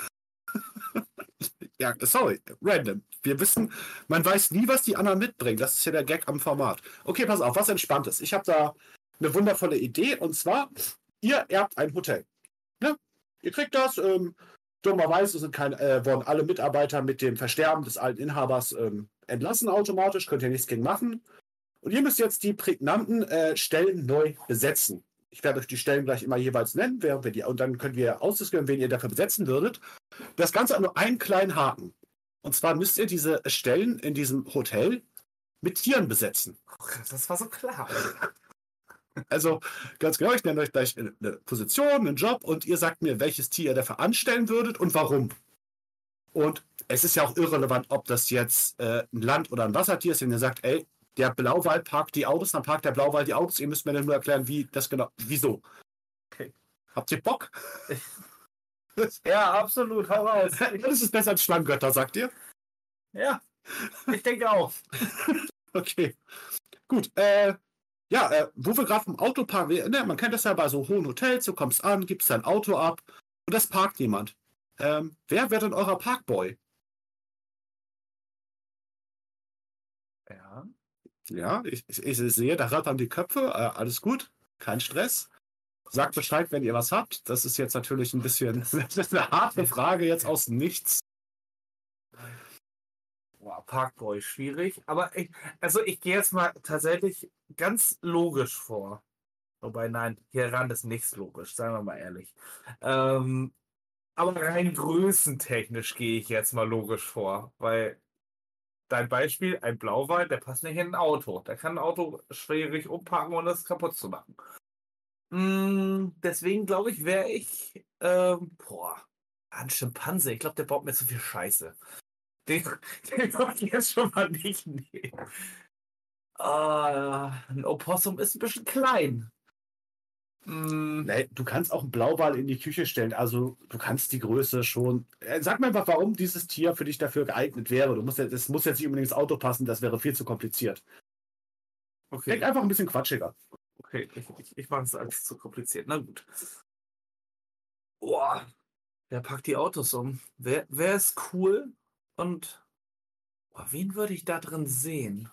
Ja, sorry, random. Wir wissen, man weiß nie, was die anderen mitbringen. Das ist ja der Gag am Format. Okay, pass auf, was Entspanntes. Ich habe da eine wundervolle Idee und zwar, ihr erbt ein Hotel. Ne? Ihr kriegt das, dummerweise wurden alle Mitarbeiter mit dem Versterben des alten Inhabers entlassen automatisch, könnt ihr nichts gegen machen. Und ihr müsst jetzt die prägnanten Stellen neu besetzen. Ich werde euch die Stellen gleich immer jeweils nennen, und dann könnt ihr ausdiskutieren, wen ihr dafür besetzen würdet. Das Ganze hat nur einen kleinen Haken. Und zwar müsst ihr diese Stellen in diesem Hotel mit Tieren besetzen. Oh, das war so klar. Also ganz genau, ich nenne euch gleich eine Position, einen Job und ihr sagt mir, welches Tier ihr dafür anstellen würdet und warum. Und es ist ja auch irrelevant, ob das jetzt ein Land- oder ein Wassertier ist, wenn ihr sagt, ey, der Blauwal parkt die Autos, dann parkt der Blauwal die Autos. Ihr müsst mir dann nur erklären, wieso. Okay. Habt ihr Bock? Ja, absolut. Hau raus. Das ist besser als Schlangengötter, sagt ihr? Ja, ich denke auch. Okay. Gut. Wo wir gerade vom Autopark, man kennt das ja bei so hohen Hotels, du kommst an, gibst dein Auto ab und das parkt jemand. Wer wird denn eurer Parkboy? Ja. Ja, ich sehe, da rattern die Köpfe, alles gut, kein Stress. Sagt Bescheid, wenn ihr was habt. Das ist jetzt natürlich ein bisschen, das ist eine harte Frage jetzt aus dem Nichts. Boah, Parkboy, schwierig. Aber ich gehe jetzt mal tatsächlich ganz logisch vor. Wobei, nein, hieran ist nichts logisch, seien wir mal ehrlich. Aber rein größentechnisch gehe ich jetzt mal logisch vor, weil dein Beispiel, ein Blauwal, der passt nicht in ein Auto. Der kann ein Auto schwierig umparken, ohne es kaputt zu machen. Deswegen glaube ich, wäre ich, ein Schimpanse. Ich glaube, der baut mir zu viel Scheiße. Den würde ich jetzt schon mal nicht nehmen. Ein Opossum ist ein bisschen klein. Nee, du kannst auch einen Blauwal in die Küche stellen. Also du kannst die Größe schon. Sag mir einfach, warum dieses Tier für dich dafür geeignet wäre. Es muss jetzt nicht unbedingt ins Auto passen, das wäre viel zu kompliziert. Okay. Denk einfach ein bisschen quatschiger. Okay, ich mache es alles zu kompliziert. Na gut. Boah, wer packt die Autos um? Wer ist cool? Und wen würde ich da drin sehen?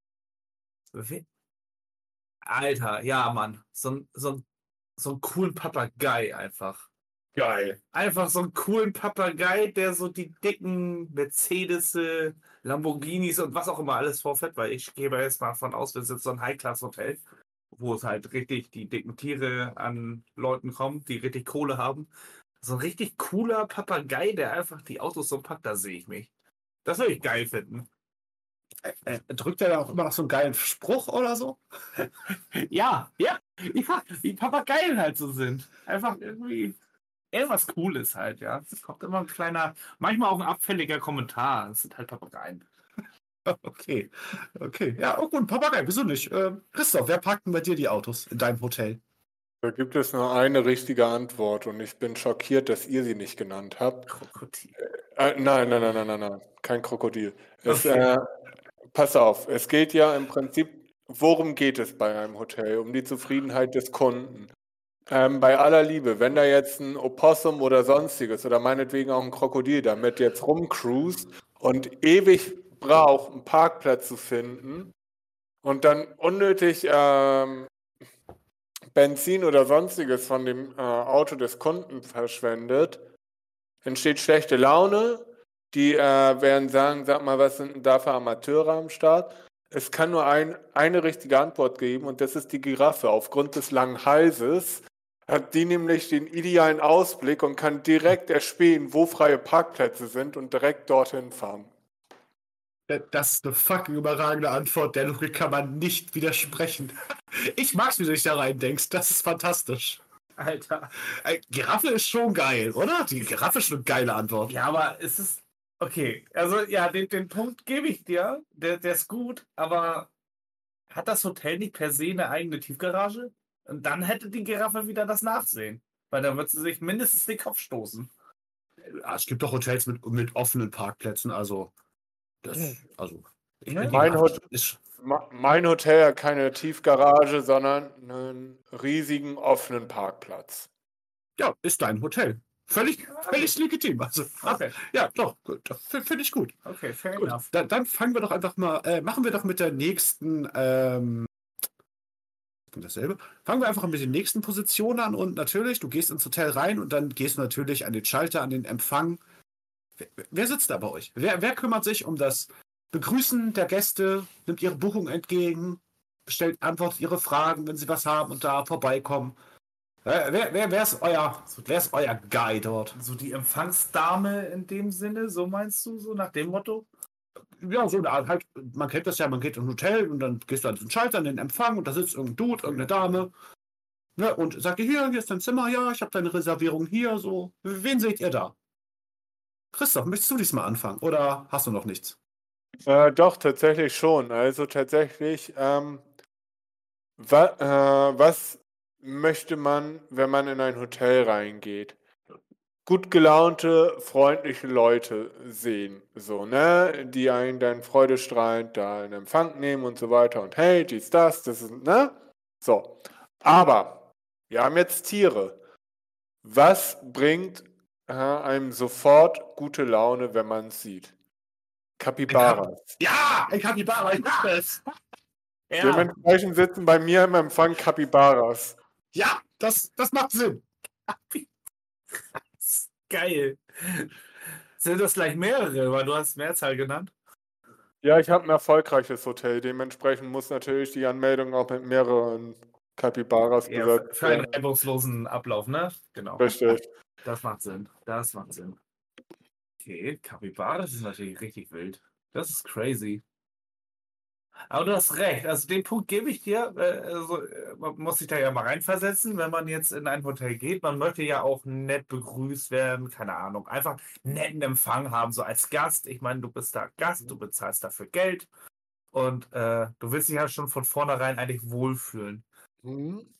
Alter, ja, Mann. So einen coolen Papagei einfach. Geil. Einfach so einen coolen Papagei, der so die dicken Mercedes, Lamborghinis und was auch immer alles vorfährt, weil ich gehe jetzt mal davon aus, wir sind so ein High-Class-Hotel. wo es halt richtig die dicken Tiere an Leuten kommen, die richtig Kohle haben. So ein richtig cooler Papagei, der einfach die Autos so packt, da sehe ich mich. Das würde ich geil finden. Drückt er da auch immer noch so einen geilen Spruch oder so? Ja, wie Papageien halt so sind. Einfach irgendwie irgendwas Cooles halt, ja. Es kommt immer ein kleiner, manchmal auch ein abfälliger Kommentar. Es sind halt Papageien. Okay. Ja, oh gut, Papagei, wieso nicht? Christoph, wer parkt denn bei dir die Autos in deinem Hotel? Da gibt es nur eine richtige Antwort und ich bin schockiert, dass ihr sie nicht genannt habt. Krokodil. Nein, kein Krokodil. Okay. Pass auf, es geht ja im Prinzip, worum geht es bei einem Hotel? Um die Zufriedenheit des Kunden. Bei aller Liebe, wenn da jetzt ein Opossum oder sonstiges oder meinetwegen auch ein Krokodil damit jetzt rumcruist und ewig braucht, einen Parkplatz zu finden und dann unnötig Benzin oder sonstiges von dem Auto des Kunden verschwendet, entsteht schlechte Laune. Die werden sagen, sag mal, was sind denn da für Amateure am Start? Es kann nur eine richtige Antwort geben und das ist die Giraffe. Aufgrund des langen Halses hat die nämlich den idealen Ausblick und kann direkt erspähen, wo freie Parkplätze sind und direkt dorthin fahren. Das ist eine fucking überragende Antwort. Der Logik kann man nicht widersprechen. Ich mag's, wie du dich da rein denkst. Das ist fantastisch. Alter. Giraffe ist schon geil, oder? Die Giraffe ist schon eine geile Antwort. Ja, aber es ist. Okay, also ja, den Punkt gebe ich dir. Der ist gut, aber hat das Hotel nicht per se eine eigene Tiefgarage? Und dann hätte die Giraffe wieder das Nachsehen. Weil dann wird sie sich mindestens den Kopf stoßen. Ja, es gibt doch Hotels mit offenen Parkplätzen, also. Mein Hotel hat keine Tiefgarage, sondern einen riesigen offenen Parkplatz. Ja, ist dein Hotel. Völlig legitim. Also, Okay. ja, doch, finde ich gut. Okay, fair Gut, enough. dann fangen wir doch einfach mal, machen wir doch mit der nächsten, dasselbe. Fangen wir einfach mit den nächsten Positionen an und natürlich, du gehst ins Hotel rein und dann gehst du natürlich an den Schalter, an den Empfang. Wer sitzt da bei euch? Wer kümmert sich um das Begrüßen der Gäste, nimmt ihre Buchung entgegen, antwortet ihre Fragen, wenn sie was haben und da vorbeikommen? Wer ist euer Guy dort? So die Empfangsdame in dem Sinne, so meinst du, so nach dem Motto? Ja, so eine Art, halt, man kennt das ja, man geht in ein Hotel und dann gehst du an den Schalter, an den Empfang und da sitzt irgendein Dude, irgendeine Dame. Ne, und sagt dir, hier ist dein Zimmer, ja, ich habe deine Reservierung hier, so. Wen seht ihr da? Christoph, möchtest du diesmal anfangen oder hast du noch nichts? Doch, tatsächlich schon. Also tatsächlich, was möchte man, wenn man in ein Hotel reingeht? Gut gelaunte, freundliche Leute sehen, so, ne, die einen dann freudestrahlend da in Empfang nehmen und so weiter und hey, dies, das ist, ne? So. Aber wir haben jetzt Tiere. Was bringt einem sofort gute Laune, wenn man es sieht? Capybaras. Ja, ein Kapibara, ich mach das. Ja, Dementsprechend sitzen bei mir im Empfang Capybaras. ja, das macht Sinn. Geil. Sind das gleich mehrere, weil du hast Mehrzahl genannt? Ja, ich habe ein erfolgreiches Hotel. Dementsprechend muss natürlich die Anmeldung auch mit mehreren Capybaras Ja, besetzt für einen werden. reibungslosen Ablauf, ne? Genau. Richtig. Das macht Sinn. Das macht Sinn. Okay, Capybaras ist natürlich richtig wild. Das ist crazy. Aber du hast recht. Also den Punkt gebe ich dir. Man muss sich da ja mal reinversetzen, wenn man jetzt in ein Hotel geht. Man möchte ja auch nett begrüßt werden. Keine Ahnung. Einfach netten Empfang haben, so als Gast. Ich meine, du bist da Gast, du bezahlst dafür Geld. Und du willst dich ja schon von vornherein eigentlich wohlfühlen. Mhm.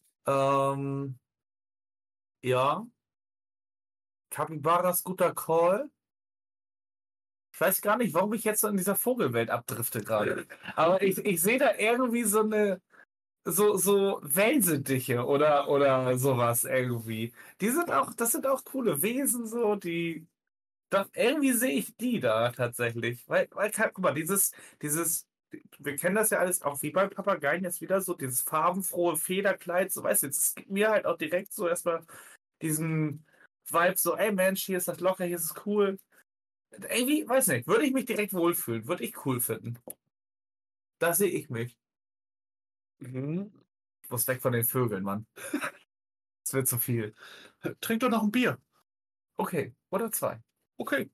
Ja. Capybaras guter Call. Ich weiß gar nicht, warum ich jetzt so in dieser Vogelwelt abdrifte gerade. Aber ich sehe da irgendwie so eine so Wellensittiche oder sowas irgendwie. Das sind auch coole Wesen, so, doch irgendwie sehe ich die da tatsächlich. Weil, guck mal, wir kennen das ja alles auch wie bei Papageien jetzt wieder, so dieses farbenfrohe Federkleid, so weißt du, es gibt mir halt auch direkt so erstmal diesen Vibe, so, ey Mensch, hier ist das locker, hier ist es cool. Irgendwie, weiß nicht, würde ich mich direkt wohlfühlen, würde ich cool finden. Da sehe ich mich. Mhm. muss weg von den Vögeln, Mann. Es wird zu viel. Trink doch noch ein Bier. Okay, oder 2. Okay.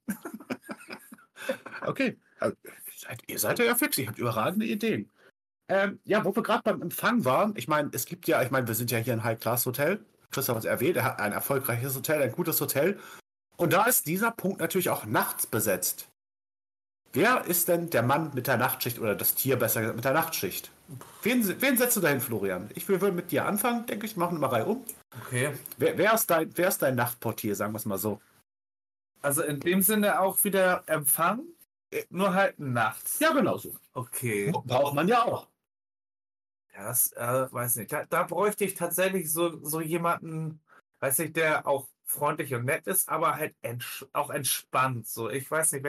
Okay. Also, ihr seid ja fix, ihr habt überragende Ideen. Ja, wo wir gerade beim Empfang waren, ich meine, wir sind ja hier ein High-Class-Hotel. Christoph hat es erwähnt, er hat ein erfolgreiches Hotel, ein gutes Hotel. Und da ist dieser Punkt natürlich auch nachts besetzt. Wer ist denn der Mann mit der Nachtschicht oder das Tier besser gesagt mit der Nachtschicht? Wen setzt du dahin, Florian? Ich würde mit dir anfangen, denke ich, machen wir mal Reihe um. Okay. Wer ist dein Nachtportier, sagen wir es mal so? Also in dem Sinne auch wieder Empfang, nur halt nachts. Ja, genau so. Okay. Braucht man ja auch. Ja, das weiß nicht. Da bräuchte ich tatsächlich so jemanden, weiß nicht, der auch freundlich und nett ist, aber halt auch entspannt. So, ich weiß nicht,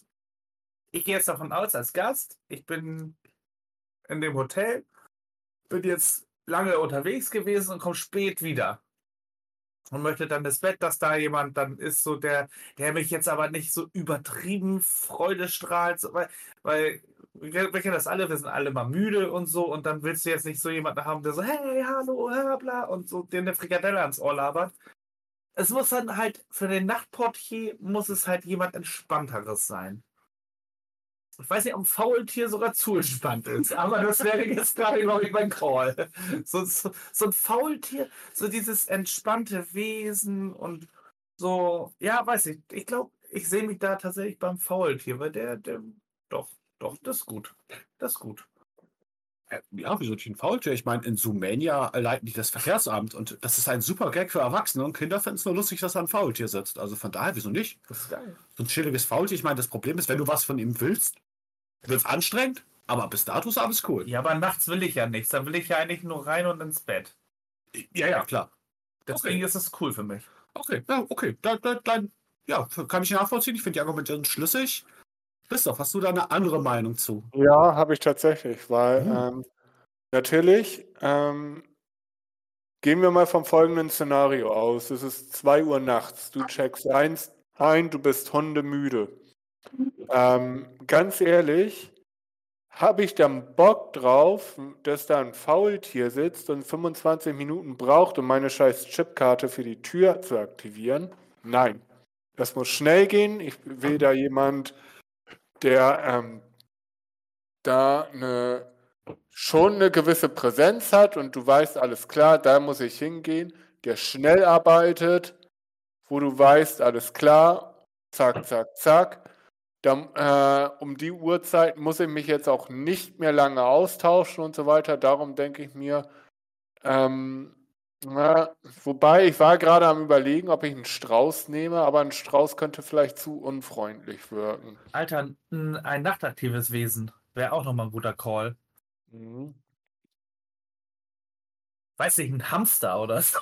ich gehe jetzt davon aus, als Gast, ich bin in dem Hotel, bin jetzt lange unterwegs gewesen und komme spät wieder. Und möchte dann das Bett, dass da jemand dann ist, so der mich jetzt aber nicht so übertrieben Freude strahlt, so, weil wir kennen das alle, wir sind alle mal müde und so, und dann willst du jetzt nicht so jemanden haben, der so, hey, hallo, bla, und so dir eine Frikadelle ans Ohr labert. Es muss dann halt, für den Nachtportier muss es halt jemand Entspannteres sein. Ich weiß nicht, ob ein Faultier sogar zu entspannt ist, aber das wäre jetzt gerade, glaube ich, mein Call. So ein Faultier, so dieses entspannte Wesen und so, ja, weiß ich. Ich glaube, ich sehe mich da tatsächlich beim Faultier, weil doch, das ist gut. Das ist gut. Ja, wieso nicht ein Faultier? Ich meine, in Zoomania leiten die das Verkehrsamt und das ist ein super Gag für Erwachsene und Kinder finden es nur lustig, dass da ein Faultier sitzt. Also von daher, wieso nicht? Das ist geil. So ein chilliges Faultier, ich meine, das Problem ist, wenn du was von ihm willst, wird es anstrengend, aber bis dato ist alles cool. Ja, aber nachts will ich ja nichts. Dann will ich ja eigentlich nur rein und ins Bett. Ja, klar. Deswegen ist es cool für mich. Okay, ja, okay. Ja, kann ich nachvollziehen. Ich finde die Argumente sind schlüssig. Christoph, hast du da eine andere Meinung zu? Ja, habe ich tatsächlich, weil natürlich gehen wir mal vom folgenden Szenario aus. Es ist 2 Uhr nachts, du checkst ein, du bist hundemüde. Ganz ehrlich, habe ich dann Bock drauf, dass da ein Faultier sitzt und 25 Minuten braucht, um meine scheiß Chipkarte für die Tür zu aktivieren? Nein. Das muss schnell gehen. Ich will da jemand, der da schon eine gewisse Präsenz hat und du weißt, alles klar, da muss ich hingehen, der schnell arbeitet, wo du weißt, alles klar, zack, zack, zack. Dann, um die Uhrzeit muss ich mich jetzt auch nicht mehr lange austauschen und so weiter. Darum denke ich mir, wobei ich war gerade am Überlegen, ob ich einen Strauß nehme, aber ein Strauß könnte vielleicht zu unfreundlich wirken. Alter, ein nachtaktives Wesen wäre auch nochmal ein guter Call. Mhm. Weiß nicht, ein Hamster oder so.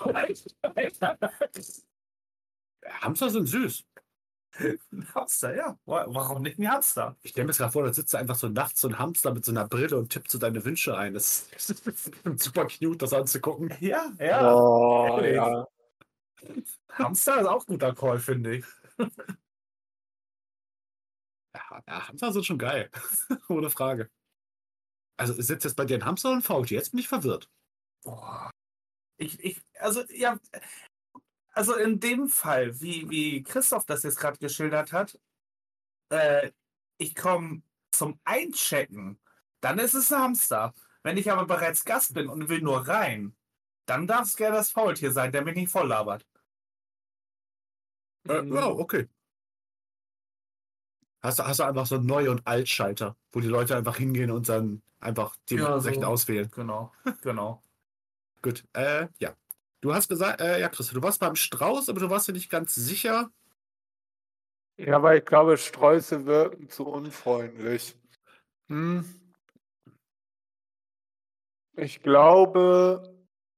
Hamster sind süß. Ein Hamster, ja. Warum nicht ein Hamster? Ich stelle mir jetzt gerade vor, da sitzt da einfach so nachts so ein Hamster mit so einer Brille und tippt so deine Wünsche ein. Das ist super cute, das anzugucken. Ja. Oh, ehrlich. ja. Hamster ist auch ein guter Call, finde ich. Ja, Hamster sind schon geil. Ohne Frage. Also sitzt jetzt bei dir ein Hamster oder ein Faultier? Jetzt bin ich verwirrt. Boah. Also in dem Fall, wie Christoph das jetzt gerade geschildert hat, ich komme zum Einchecken, dann ist es ein Hamster. Wenn ich aber bereits Gast bin und will nur rein, dann darf es gerne das Faultier sein, der mich nicht voll labert. Ja, okay. Hast du einfach so einen Neu- und Altschalter, wo die Leute einfach hingehen und dann einfach dementsprechend auswählen. Genau. Gut, ja. Du hast gesagt, ja, Chris, du warst beim Strauß, aber du warst dir nicht ganz sicher. Ja, weil ich glaube, Sträuße wirken zu unfreundlich. Ich glaube,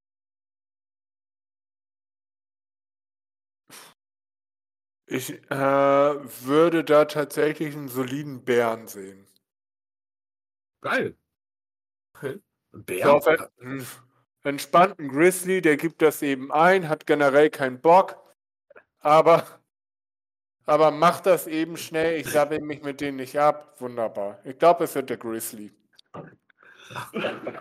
ich würde da tatsächlich einen soliden Bären sehen. Geil. Okay. Bär? So, entspannten Grizzly, der gibt das eben ein, hat generell keinen Bock, aber macht das eben schnell. Ich sabbel mich mit denen nicht ab. Wunderbar. Ich glaube, es wird der Grizzly. Ich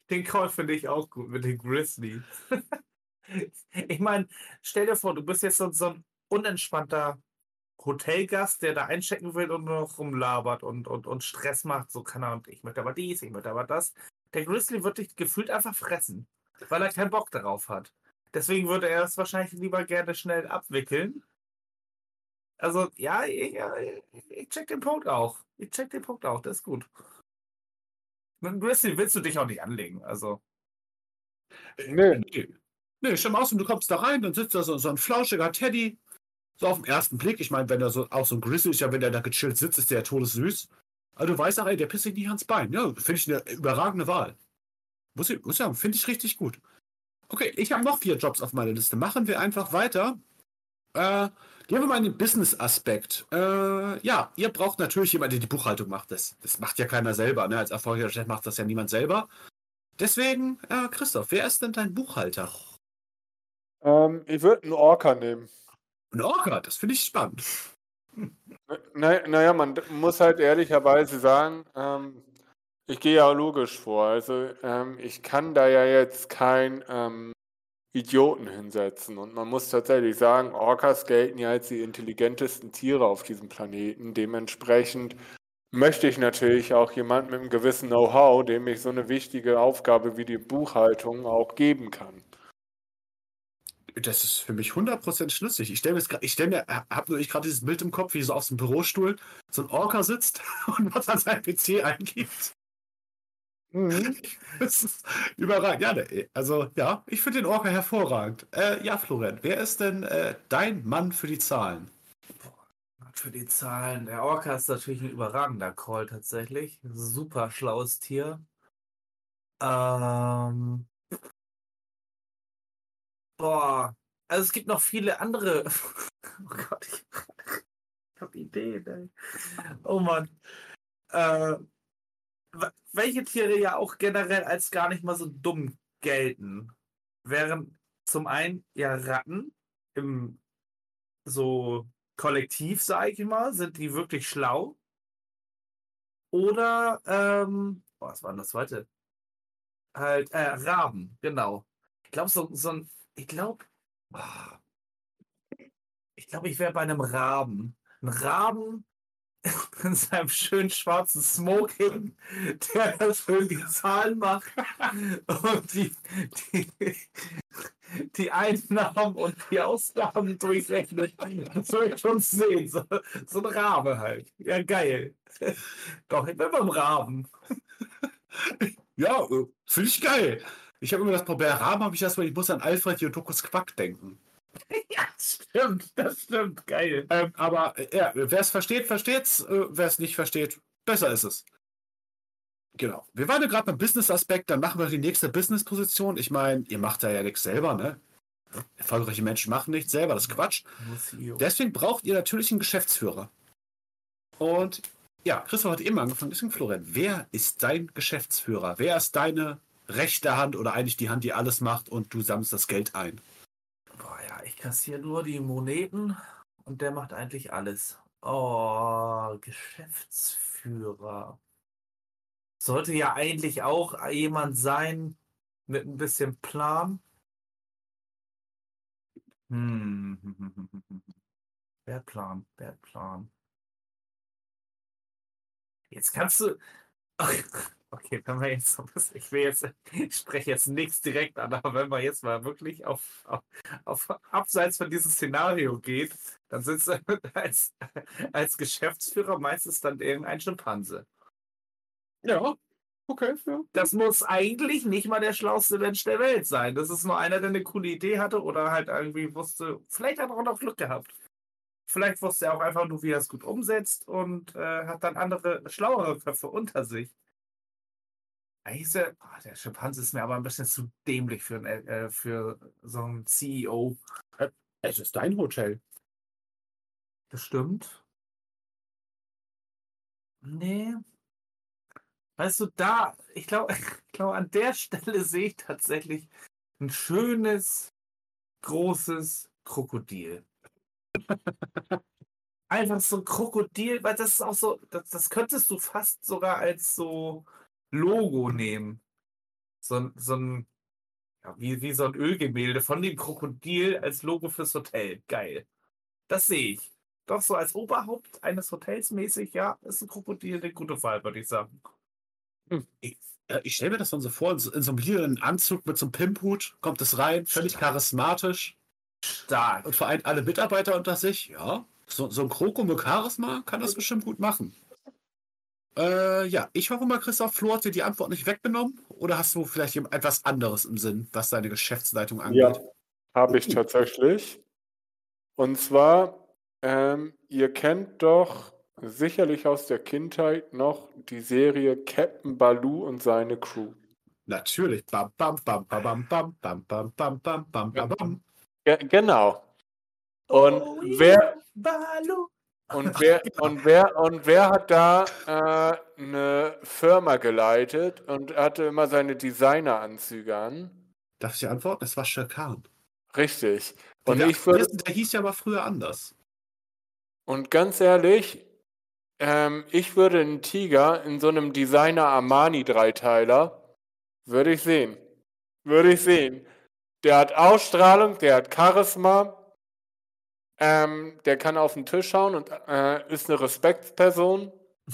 Den Call finde ich auch gut mit den Grizzly. Ich meine, stell dir vor, du bist jetzt so ein unentspannter Hotelgast, der da einchecken will und nur noch rumlabert und Stress macht. So, keine Ahnung, ich möchte aber dies, ich möchte aber das. Der Grizzly wird dich gefühlt einfach fressen, weil er keinen Bock darauf hat. Deswegen würde er es wahrscheinlich lieber gerne schnell abwickeln. Also, ja, ich check den Punkt auch. Ich check den Punkt auch, das ist gut. Mit dem Grizzly willst du dich auch nicht anlegen, also. Nee. Nee, stell mal aus, und du kommst da rein, dann sitzt da so ein flauschiger Teddy. So auf den ersten Blick. Ich meine, wenn er auch so ein Grizzly ist, ja, wenn der da gechillt sitzt, ist der ja todessüß. Aber du weißt auch, ey, der pisst sich nicht ans Bein. Ja, finde ich eine überragende Wahl. Muss ich sagen, finde ich richtig gut. Okay, ich habe noch 4 Jobs auf meiner Liste. Machen wir einfach weiter. Gehen wir mal in den Business-Aspekt. Ja, ihr braucht natürlich jemanden, der die Buchhaltung macht. Das macht ja keiner selber. Ne? Als erfolgreicher Chef macht das ja niemand selber. Deswegen, Christoph, wer ist denn dein Buchhalter? Ich würde einen Orca nehmen. Ein Orca, das finde ich spannend. Naja, man muss halt ehrlicherweise sagen, ich gehe ja logisch vor. Also ich kann da ja jetzt kein Idioten hinsetzen. Und man muss tatsächlich sagen, Orcas gelten ja als die intelligentesten Tiere auf diesem Planeten. Dementsprechend möchte ich natürlich auch jemanden mit einem gewissen Know-how, dem ich so eine wichtige Aufgabe wie die Buchhaltung auch geben kann. Das ist für mich 100% schlüssig. Ich habe nur gerade dieses Bild im Kopf, wie so auf so einem Bürostuhl so ein Orca sitzt und was an seinem PC eingibt. Das ist überragend. Ja, also ja, ich finde den Orca hervorragend. Ja, Florent, wer ist denn dein Mann für die Zahlen? Für die Zahlen. Der Orca ist natürlich ein überragender Call tatsächlich. Super schlaues Tier. Boah. Also es gibt noch viele andere. Oh Gott, ich habe Ideen, ey. Oh Mann. Welche Tiere ja auch generell als gar nicht mal so dumm gelten, wären zum einen ja Ratten im so Kollektiv, sage ich mal, sind die wirklich schlau. Oder, was war denn das zweite? Halt, Raben, genau. Ich glaube, ich glaube, ich wäre bei einem Raben. Ein Raben in seinem schönen schwarzen Smoking, der das schön die Zahlen macht und die Einnahmen und die Ausgaben durchrechnet. Das will ich schon sehen. So ein Rabe halt. Ja, geil. Doch, ich bin beim Raben. Ja, finde ich geil. Ich habe immer das Problem, bei Raben habe ich das, weil ich muss an Alfred Jodokus Quack denken. Ja, das stimmt, geil. Aber ja, wer es versteht, versteht's. Wer es nicht versteht, besser ist es. Genau. Wir waren ja gerade beim Business-Aspekt, dann machen wir die nächste Business-Position. Ich meine, ihr macht da ja nichts selber, ne? Erfolgreiche Menschen machen nichts selber, das ist Quatsch. Deswegen braucht ihr natürlich einen Geschäftsführer. Und ja, Christoph hat eben angefangen, deswegen Florian, wer ist dein Geschäftsführer? Wer ist deine rechte Hand oder eigentlich die Hand, die alles macht und du sammelst das Geld ein? Boah, ja, ich kassiere nur die Moneten und der macht eigentlich alles. Oh, Geschäftsführer. Sollte ja eigentlich auch jemand sein mit ein bisschen Plan. Wertplan. Jetzt kannst du. Okay, wenn wir jetzt so ein bisschen, ich spreche jetzt nichts direkt an, aber wenn man jetzt mal wirklich auf abseits von diesem Szenario geht, dann sitzt er als Geschäftsführer meistens dann irgendein Schimpanse. Ja, okay. Ja. Das muss eigentlich nicht mal der schlauste Mensch der Welt sein. Das ist nur einer, der eine coole Idee hatte oder halt irgendwie wusste, vielleicht hat er auch noch Glück gehabt. Vielleicht wusste er auch einfach nur, wie er es gut umsetzt und hat dann andere, schlauere Köpfe unter sich. Eigentlich der Schimpanse ist mir aber ein bisschen zu dämlich für so einen CEO. Es ist dein Hotel. Das stimmt. Nee. Weißt du, ich glaube, an der Stelle sehe ich tatsächlich ein schönes, großes Krokodil. Einfach so ein Krokodil, weil das ist auch so, das könntest du fast sogar als so Logo nehmen. wie so ein Ölgemälde von dem Krokodil als Logo fürs Hotel. Geil. Das sehe ich. Doch so als Oberhaupt eines Hotels mäßig, ja, ist ein Krokodil eine gute Wahl, würde ich sagen. Ich stelle mir das dann so vor, in so einem lilanen Anzug mit so einem Pimphut kommt es rein, völlig charismatisch Stark. und vereint alle Mitarbeiter unter sich. Ja, so ein Kroko mit Charisma kann das bestimmt gut machen. Ja, ich hoffe mal, Christoph, Flo hat dir die Antwort nicht weggenommen. Oder hast du vielleicht etwas anderes im Sinn, was deine Geschäftsleitung Ja, angeht? habe ich tatsächlich. Und zwar, ihr kennt doch sicherlich aus der Kindheit noch die Serie Captain Baloo und seine Crew. Natürlich. Bam, bam, bam, bam, bam, bam, bam, bam, bam, bam, bam, bam, bam. Genau. Und wer Baloo. Und wer hat da eine Firma geleitet und hatte immer seine Designeranzüge an? Darf ich dir antworten? Es war Shere Khan. Richtig. Und Der hieß ja aber früher anders. Und ganz ehrlich, ich würde einen Tiger in so einem Designer Armani Dreiteiler, würde ich sehen. Der hat Ausstrahlung, der hat Charisma, der kann auf den Tisch hauen und ist eine Respektsperson.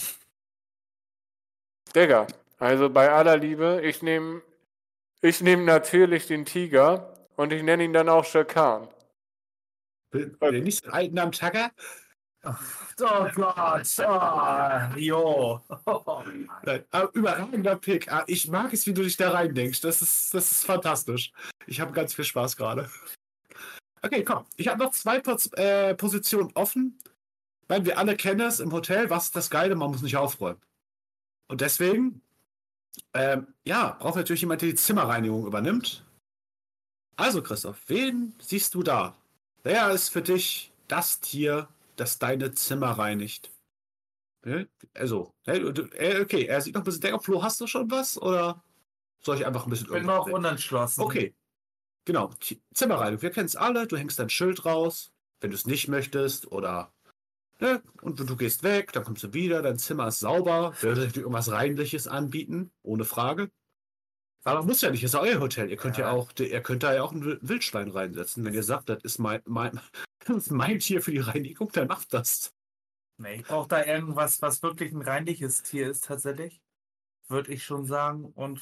Digga, also bei aller Liebe, ich nehme natürlich den Tiger und ich nenne ihn dann auch Shere Khan. Will der nicht so einen alten Namen Tagger? Oh Gott. Jo. Nein, aber überragender Pick. Ich mag es, wie du dich da reindenkst. Das ist fantastisch. Ich habe ganz viel Spaß gerade. Okay, komm. Ich habe noch 2 Positionen offen. Weil wir alle kennen es im Hotel. Was ist das Geile? Man muss nicht aufräumen. Und deswegen, braucht natürlich jemand, der die Zimmerreinigung übernimmt. Also, Christoph, wen siehst du da? Wer ist für dich das Tier, das deine Zimmer reinigt? Also, okay, er sieht noch ein bisschen decker. Flo, hast du schon was? Oder soll ich einfach ein bisschen Ich bin noch unentschlossen. Okay, genau. Zimmerreinigung, wir kennen es alle. Du hängst dein Schild raus, wenn du es nicht möchtest. Oder, ne? Und du gehst weg, dann kommst du wieder, dein Zimmer ist sauber. Würde dir irgendwas Reinliches anbieten, ohne Frage. Aber muss ja nicht, ist ja euer Hotel. Ihr könnt ihr könnt da ja auch ein Wildschwein reinsetzen. Wenn ihr sagt, das ist das ist mein Tier für die Reinigung, dann macht das. Nee, ich brauche da irgendwas, was wirklich ein reinliches Tier ist, tatsächlich. Würde ich schon sagen. Und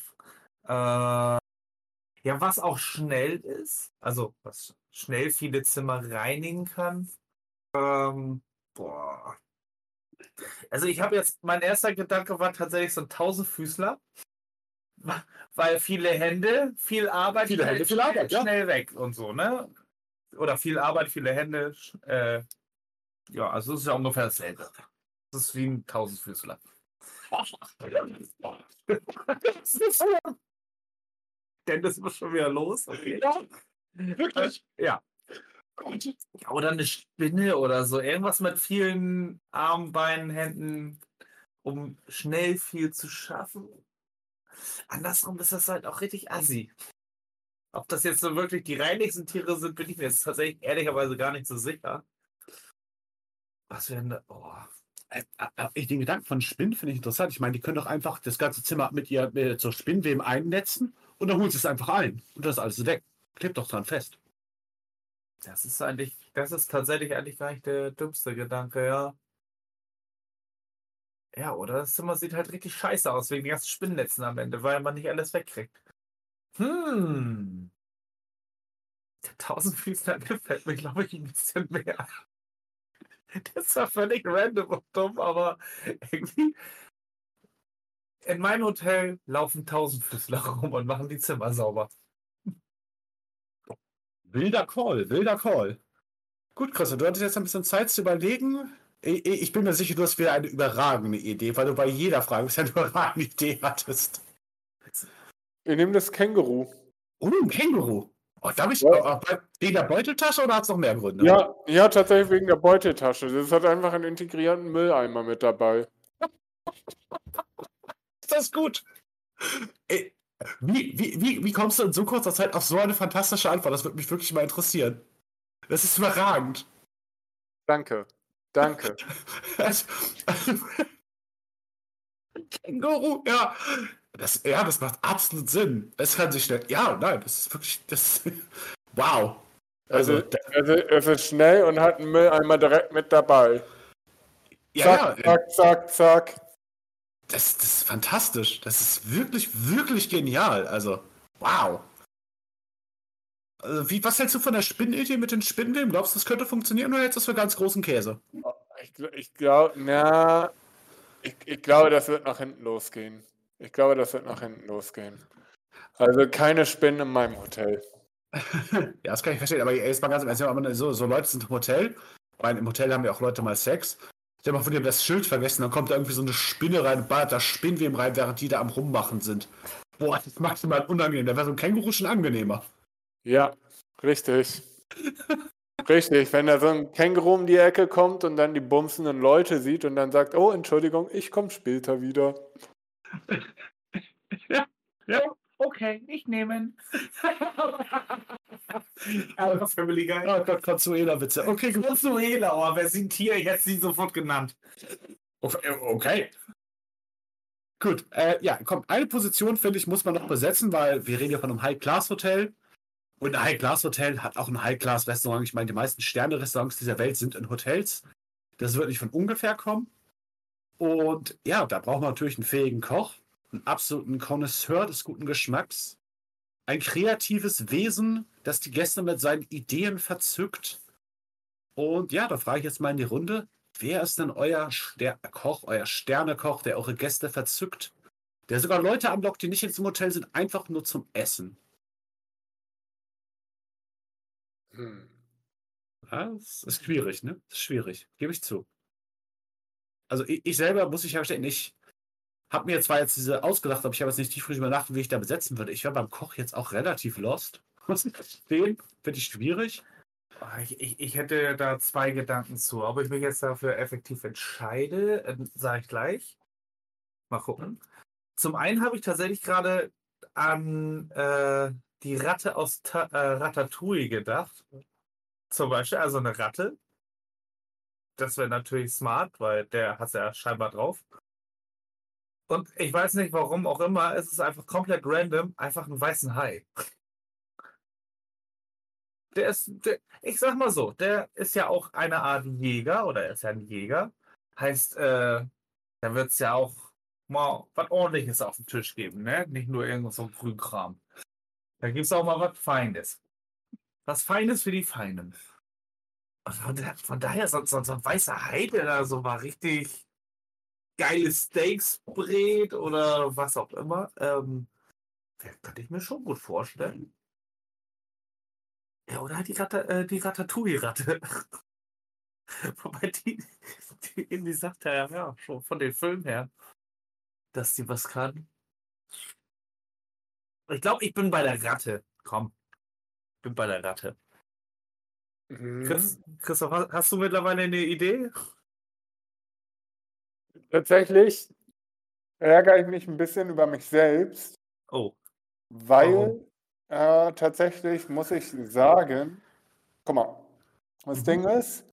was auch schnell ist, also was schnell viele Zimmer reinigen kann. Also ich habe jetzt, mein erster Gedanke war tatsächlich so ein Tausendfüßler. Weil viele Hände, viel Arbeit, Viele Hände, viel Arbeit, ja. schnell weg und so, ne? Oder viel Arbeit, viele Hände. Also es ist ja ungefähr dasselbe. Das ist wie ein Tausendfüßler. Dennis ist schon wieder los. Okay. Ja, wirklich. Ja. Oder eine Spinne oder so. Irgendwas mit vielen Armen, Beinen, Händen, um schnell viel zu schaffen. Andersrum ist das halt auch richtig assi. Ob das jetzt so wirklich die reinigsten Tiere sind, bin ich mir jetzt tatsächlich ehrlicherweise gar nicht so sicher. Was wäre denn da? Den Gedanken von Spinnen finde ich interessant. Ich meine, die können doch einfach das ganze Zimmer mit so Spinnweben einnetzen und dann holen sie es einfach ein. Und das ist alles weg. Klebt doch dran fest. Das ist tatsächlich eigentlich gar nicht der dümmste Gedanke, ja. Ja, oder das Zimmer sieht halt richtig scheiße aus, wegen den ganzen Spinnnetzen am Ende, weil man nicht alles wegkriegt. Der Tausendfüßler gefällt mir, glaube ich, ein bisschen mehr. Das ist zwar völlig random und dumm, aber irgendwie. In meinem Hotel laufen Tausendfüßler rum und machen die Zimmer sauber. Wilder Call. Gut, Christian, du hattest jetzt ein bisschen Zeit zu überlegen. Ich bin mir sicher, du hast wieder eine überragende Idee, weil du bei jeder Frage bisher eine überragende Idee hattest. Wir nehmen das Känguru. Ein Känguru. Wegen der Beuteltasche oder hat es noch mehr Gründe? Ja, tatsächlich wegen der Beuteltasche. Das hat einfach einen integrierten Mülleimer mit dabei. Ist das gut? Wie kommst du in so kurzer Zeit auf so eine fantastische Antwort? Das würde mich wirklich mal interessieren. Das ist überragend. Danke. Känguru, ja. Das macht absolut Sinn. Es kann sich schnell. Ja, nein, das ist wirklich. Wow. Also, Es ist schnell und hat einen Mülleimer direkt mit dabei. ja, Zack, zack, zack. das ist fantastisch. Das ist wirklich, wirklich genial. Also, wow. Also, was hältst du von der Spinnenidee mit den Spinnenweben? Glaubst du, das könnte funktionieren oder hältst du das für ganz großen Käse? Ich glaube, ich glaube, das wird nach hinten losgehen. Also keine Spinnen in meinem Hotel. Ja, das kann ich verstehen, aber jetzt mal ganz im Ernst, so Leute sind im Hotel. Ich meine, im Hotel haben ja auch Leute mal Sex. Stell dir mal vor, die haben das Schild vergessen, dann kommt da irgendwie so eine Spinne rein, ballert da Spinnweben rein, während die da am Rummachen sind. Boah, das ist maximal unangenehm. Da wäre so ein Känguru schon angenehmer. Ja, richtig. Richtig, wenn da so ein Känguru um die Ecke kommt und dann die bumsenden Leute sieht und dann sagt, oh, Entschuldigung, ich komme später wieder. Ja, okay, ich nehme ihn. Aber Family Guy. Oh Gott, Consuela-Witze. Okay, gut. Consuela, oh, wer sind hier? Jetzt sie sofort genannt. Okay. Gut, ja, komm, eine Position, finde ich, muss man noch besetzen, weil wir reden ja von einem High-Class-Hotel. Und ein High-Class-Hotel hat auch ein High-Class-Restaurant. Ich meine, die meisten Sterne-Restaurants dieser Welt sind in Hotels. Das wird nicht von ungefähr kommen. Und ja, da braucht man natürlich einen fähigen Koch, einen absoluten Connoisseur des guten Geschmacks, ein kreatives Wesen, das die Gäste mit seinen Ideen verzückt. Und ja, da frage ich jetzt mal in die Runde, wer ist denn euer Koch, euer Sternekoch, der eure Gäste verzückt? Der sogar Leute anlockt, die nicht ins Hotel sind, einfach nur zum Essen. Ja, das ist schwierig, ne? Das ist schwierig, gebe ich zu. Also ich selber, muss ich ja gestehen, ich habe mir zwar jetzt diese ausgedacht, aber ich habe jetzt nicht tief drüber nachgedacht, wie ich da besetzen würde. Ich war beim Koch jetzt auch relativ lost. Muss ich gestehen, finde ich schwierig. Ich hätte da zwei Gedanken zu. Ob ich mich jetzt dafür effektiv entscheide, sage ich gleich. Mal gucken. Zum einen habe ich tatsächlich gerade an die Ratte aus Ratatouille gedacht. Zum Beispiel, also eine Ratte. Das wäre natürlich smart, weil der hat es ja scheinbar drauf. Und ich weiß nicht, warum auch immer, es ist einfach komplett random, einfach einen weißen Hai. Ich sag mal so, der ist ja auch eine Art Jäger, oder er ist ja ein Jäger. Heißt, da wird es ja auch mal was Ordentliches auf den Tisch geben, ne? Nicht nur irgend so ein Grünkram. Da gibt es auch mal was Feines. Was Feines für die Feinen. Und von daher, so ein weißer Hai, der da so mal richtig geile Steaks brät oder was auch immer, könnte ich mir schon gut vorstellen. Ja, oder halt die Ratatouille-Ratte. Wobei die irgendwie sagt ja, schon von den Filmen her, dass die was kann. Ich glaube, ich bin bei der Ratte. Komm, bin bei der Ratte. Christoph, hast du mittlerweile eine Idee? Tatsächlich ärgere ich mich ein bisschen über mich selbst, Oh, weil tatsächlich muss ich sagen, guck mal, das Ding ist,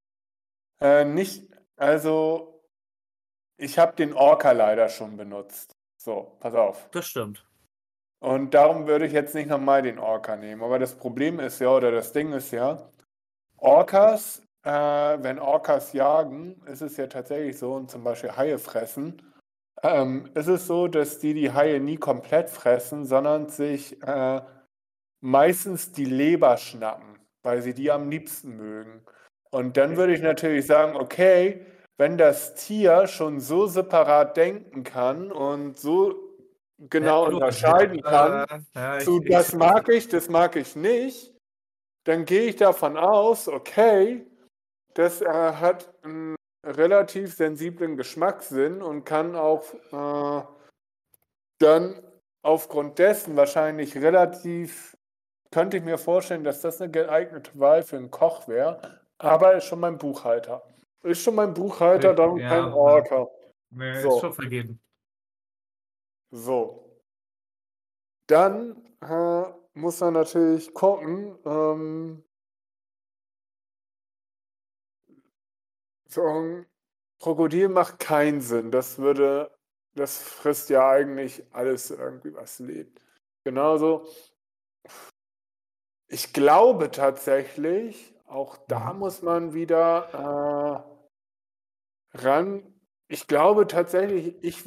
also ich habe den Orca leider schon benutzt. So, pass auf. das stimmt. Und darum würde ich jetzt nicht nochmal den Orca nehmen. Aber das Problem ist ja, oder das Ding ist ja, Orcas, wenn Orcas jagen, ist es ja tatsächlich so, und zum Beispiel Haie fressen, ist es so, dass die Haie nie komplett fressen, sondern sich meistens die Leber schnappen, weil sie die am liebsten mögen. Und dann würde ich natürlich sagen, okay, wenn das Tier schon so separat denken kann und so genau unterscheiden kann, das mag ich nicht, dann gehe ich davon aus, okay, das hat einen relativ sensiblen Geschmackssinn und kann auch dann aufgrund dessen wahrscheinlich könnte ich mir vorstellen, dass das eine geeignete Wahl für einen Koch wäre, aber ist schon mein Buchhalter. Darum kein Orca. Nee, So. ist schon vergeben. So. Dann muss man natürlich gucken, so ein Krokodil macht keinen Sinn. Das würde das frisst ja eigentlich alles irgendwie, was lebt. Genauso. Ich glaube tatsächlich, auch da muss man wieder ran. Ich glaube tatsächlich, ich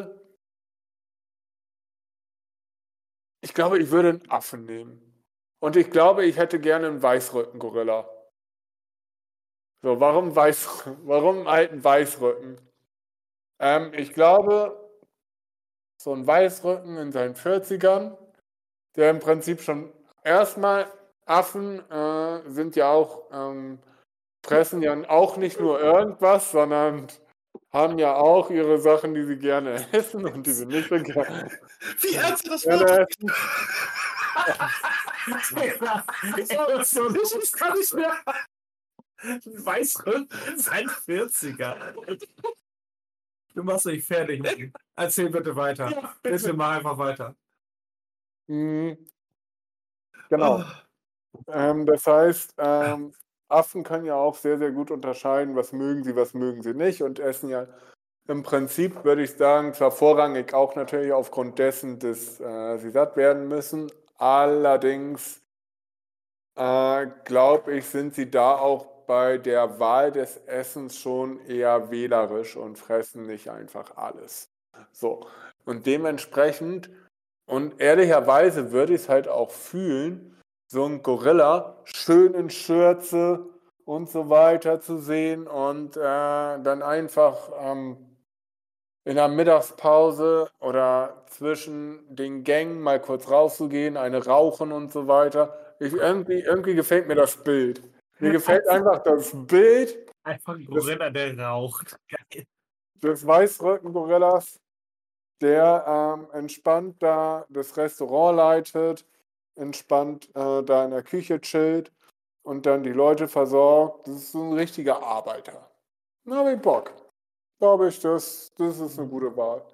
würde einen Affen nehmen. Und ich glaube, ich hätte gerne einen Weißrücken-Gorilla. So, warum einen alten Weißrücken? Ich glaube, so ein Weißrücken in seinen 40ern, der im Prinzip schon erstmal Affen sind ja auch, fressen ja auch nicht nur irgendwas, sondern haben ja auch ihre Sachen, die sie gerne essen und die sie nicht so gerne Wie ernst das Wort? essen. Ich kann nicht mehr. Weißrücken in seinen 40er. Du machst mich fertig. Erzähl bitte weiter. Ja, Bitte mal einfach weiter. Genau. Das heißt, Affen können ja auch sehr, sehr gut unterscheiden, was mögen sie nicht und essen ja im Prinzip, würde ich sagen, zwar vorrangig auch natürlich aufgrund dessen, dass sie satt werden müssen. Allerdings glaube ich, sind sie da auch bei der Wahl des Essens schon eher wählerisch und fressen nicht einfach alles. So. Und dementsprechend, und ehrlicherweise würde ich es halt auch fühlen, so ein Gorilla schön in Schürze und so weiter zu sehen und dann einfach in der Mittagspause oder zwischen den Gängen mal kurz rauszugehen, eine rauchen und so weiter. Irgendwie gefällt mir das Bild. Mir gefällt einfach das Bild Einfach ein Gorilla, der raucht. Geil. des Weißrücken-Gorillas, der entspannt da das Restaurant leitet, entspannt da in der Küche chillt und dann die Leute versorgt. Das ist so ein richtiger Arbeiter. Na, hab ich Bock. Glaube ich, das ist eine gute Wahl.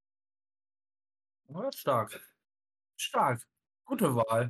Ja, stark. Stark. Gute Wahl.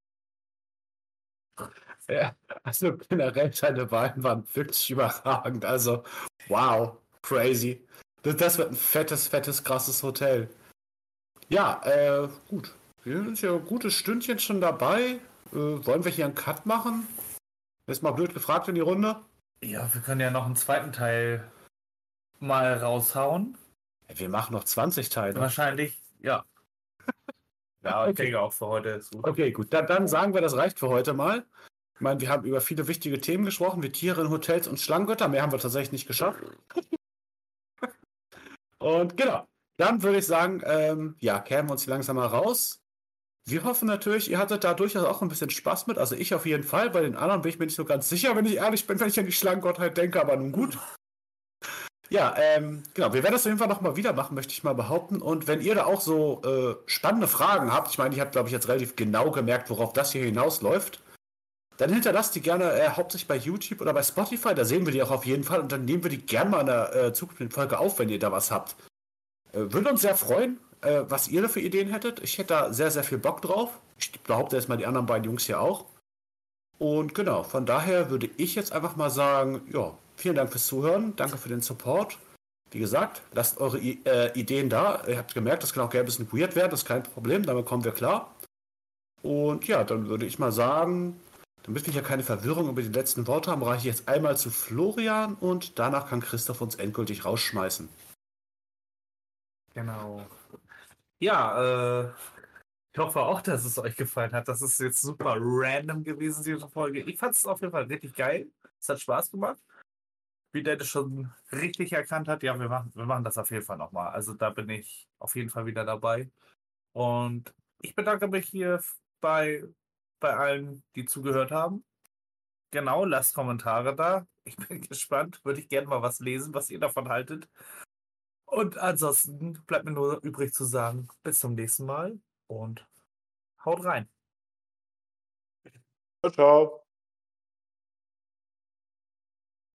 Ja, also generell seine Wahlen waren wirklich überragend. Also, wow, crazy. Das wird ein fettes, krasses Hotel. Ja, gut. Wir sind ja ein gutes Stündchen schon dabei. Wollen wir hier einen Cut machen? Ist mal blöd gefragt in die Runde. Ja, wir können ja noch einen zweiten Teil mal raushauen. Wir machen noch 20 Teile. Wahrscheinlich, ja. Ja, ich Okay. denke auch für heute ist gut. Okay, gut. Dann sagen wir, das reicht für heute mal. Ich meine, wir haben über viele wichtige Themen gesprochen, wie Tiere in Hotels und Schlangengötter. Mehr haben wir tatsächlich nicht geschafft. Und genau. Dann würde ich sagen, ja, kehren wir uns hier langsam mal raus. Wir hoffen natürlich, ihr hattet da durchaus auch ein bisschen Spaß mit. Also ich auf jeden Fall. Bei den anderen bin ich mir nicht so ganz sicher, wenn ich ehrlich bin, wenn ich an die Schlangengottheit denke, aber nun gut. Ja, genau. Wir werden das auf jeden Fall nochmal wieder machen, möchte ich mal behaupten. Und wenn ihr da auch so spannende Fragen habt, ich meine, ich habe, glaube ich, jetzt relativ genau gemerkt, worauf das hier hinausläuft, dann hinterlasst die gerne hauptsächlich bei YouTube oder bei Spotify. Da sehen wir die auch auf jeden Fall. Und dann nehmen wir die gerne mal in der zukünftigen Folge auf, wenn ihr da was habt. Würde uns sehr freuen, was ihr da für Ideen hättet. Ich hätte da sehr, sehr viel Bock drauf. Ich behaupte erstmal die anderen beiden Jungs hier auch. Und genau, von daher würde ich jetzt einfach mal sagen, ja, vielen Dank fürs Zuhören. Danke für den Support. Wie gesagt, lasst eure Ideen da. Ihr habt gemerkt, das kann auch gerne ein bisschen weird werden. Das ist kein Problem, damit kommen wir klar. Und ja, dann würde ich mal sagen, damit wir hier keine Verwirrung über die letzten Worte haben, reiche ich jetzt einmal zu Florian und danach kann Christoph uns endgültig rausschmeißen. Genau. Ja, ich hoffe auch, dass es euch gefallen hat. Das ist jetzt super random gewesen, diese Folge. Ich fand es auf jeden Fall richtig geil. Es hat Spaß gemacht. Wie der das schon richtig erkannt hat, ja, wir machen das auf jeden Fall nochmal. Also da bin ich auf jeden Fall wieder dabei. Und ich bedanke mich hier bei allen, die zugehört haben. Genau, lasst Kommentare da. Ich bin gespannt. Würde ich gerne mal was lesen, was ihr davon haltet. Und ansonsten bleibt mir nur übrig zu sagen, bis zum nächsten Mal und haut rein. Ciao, ciao.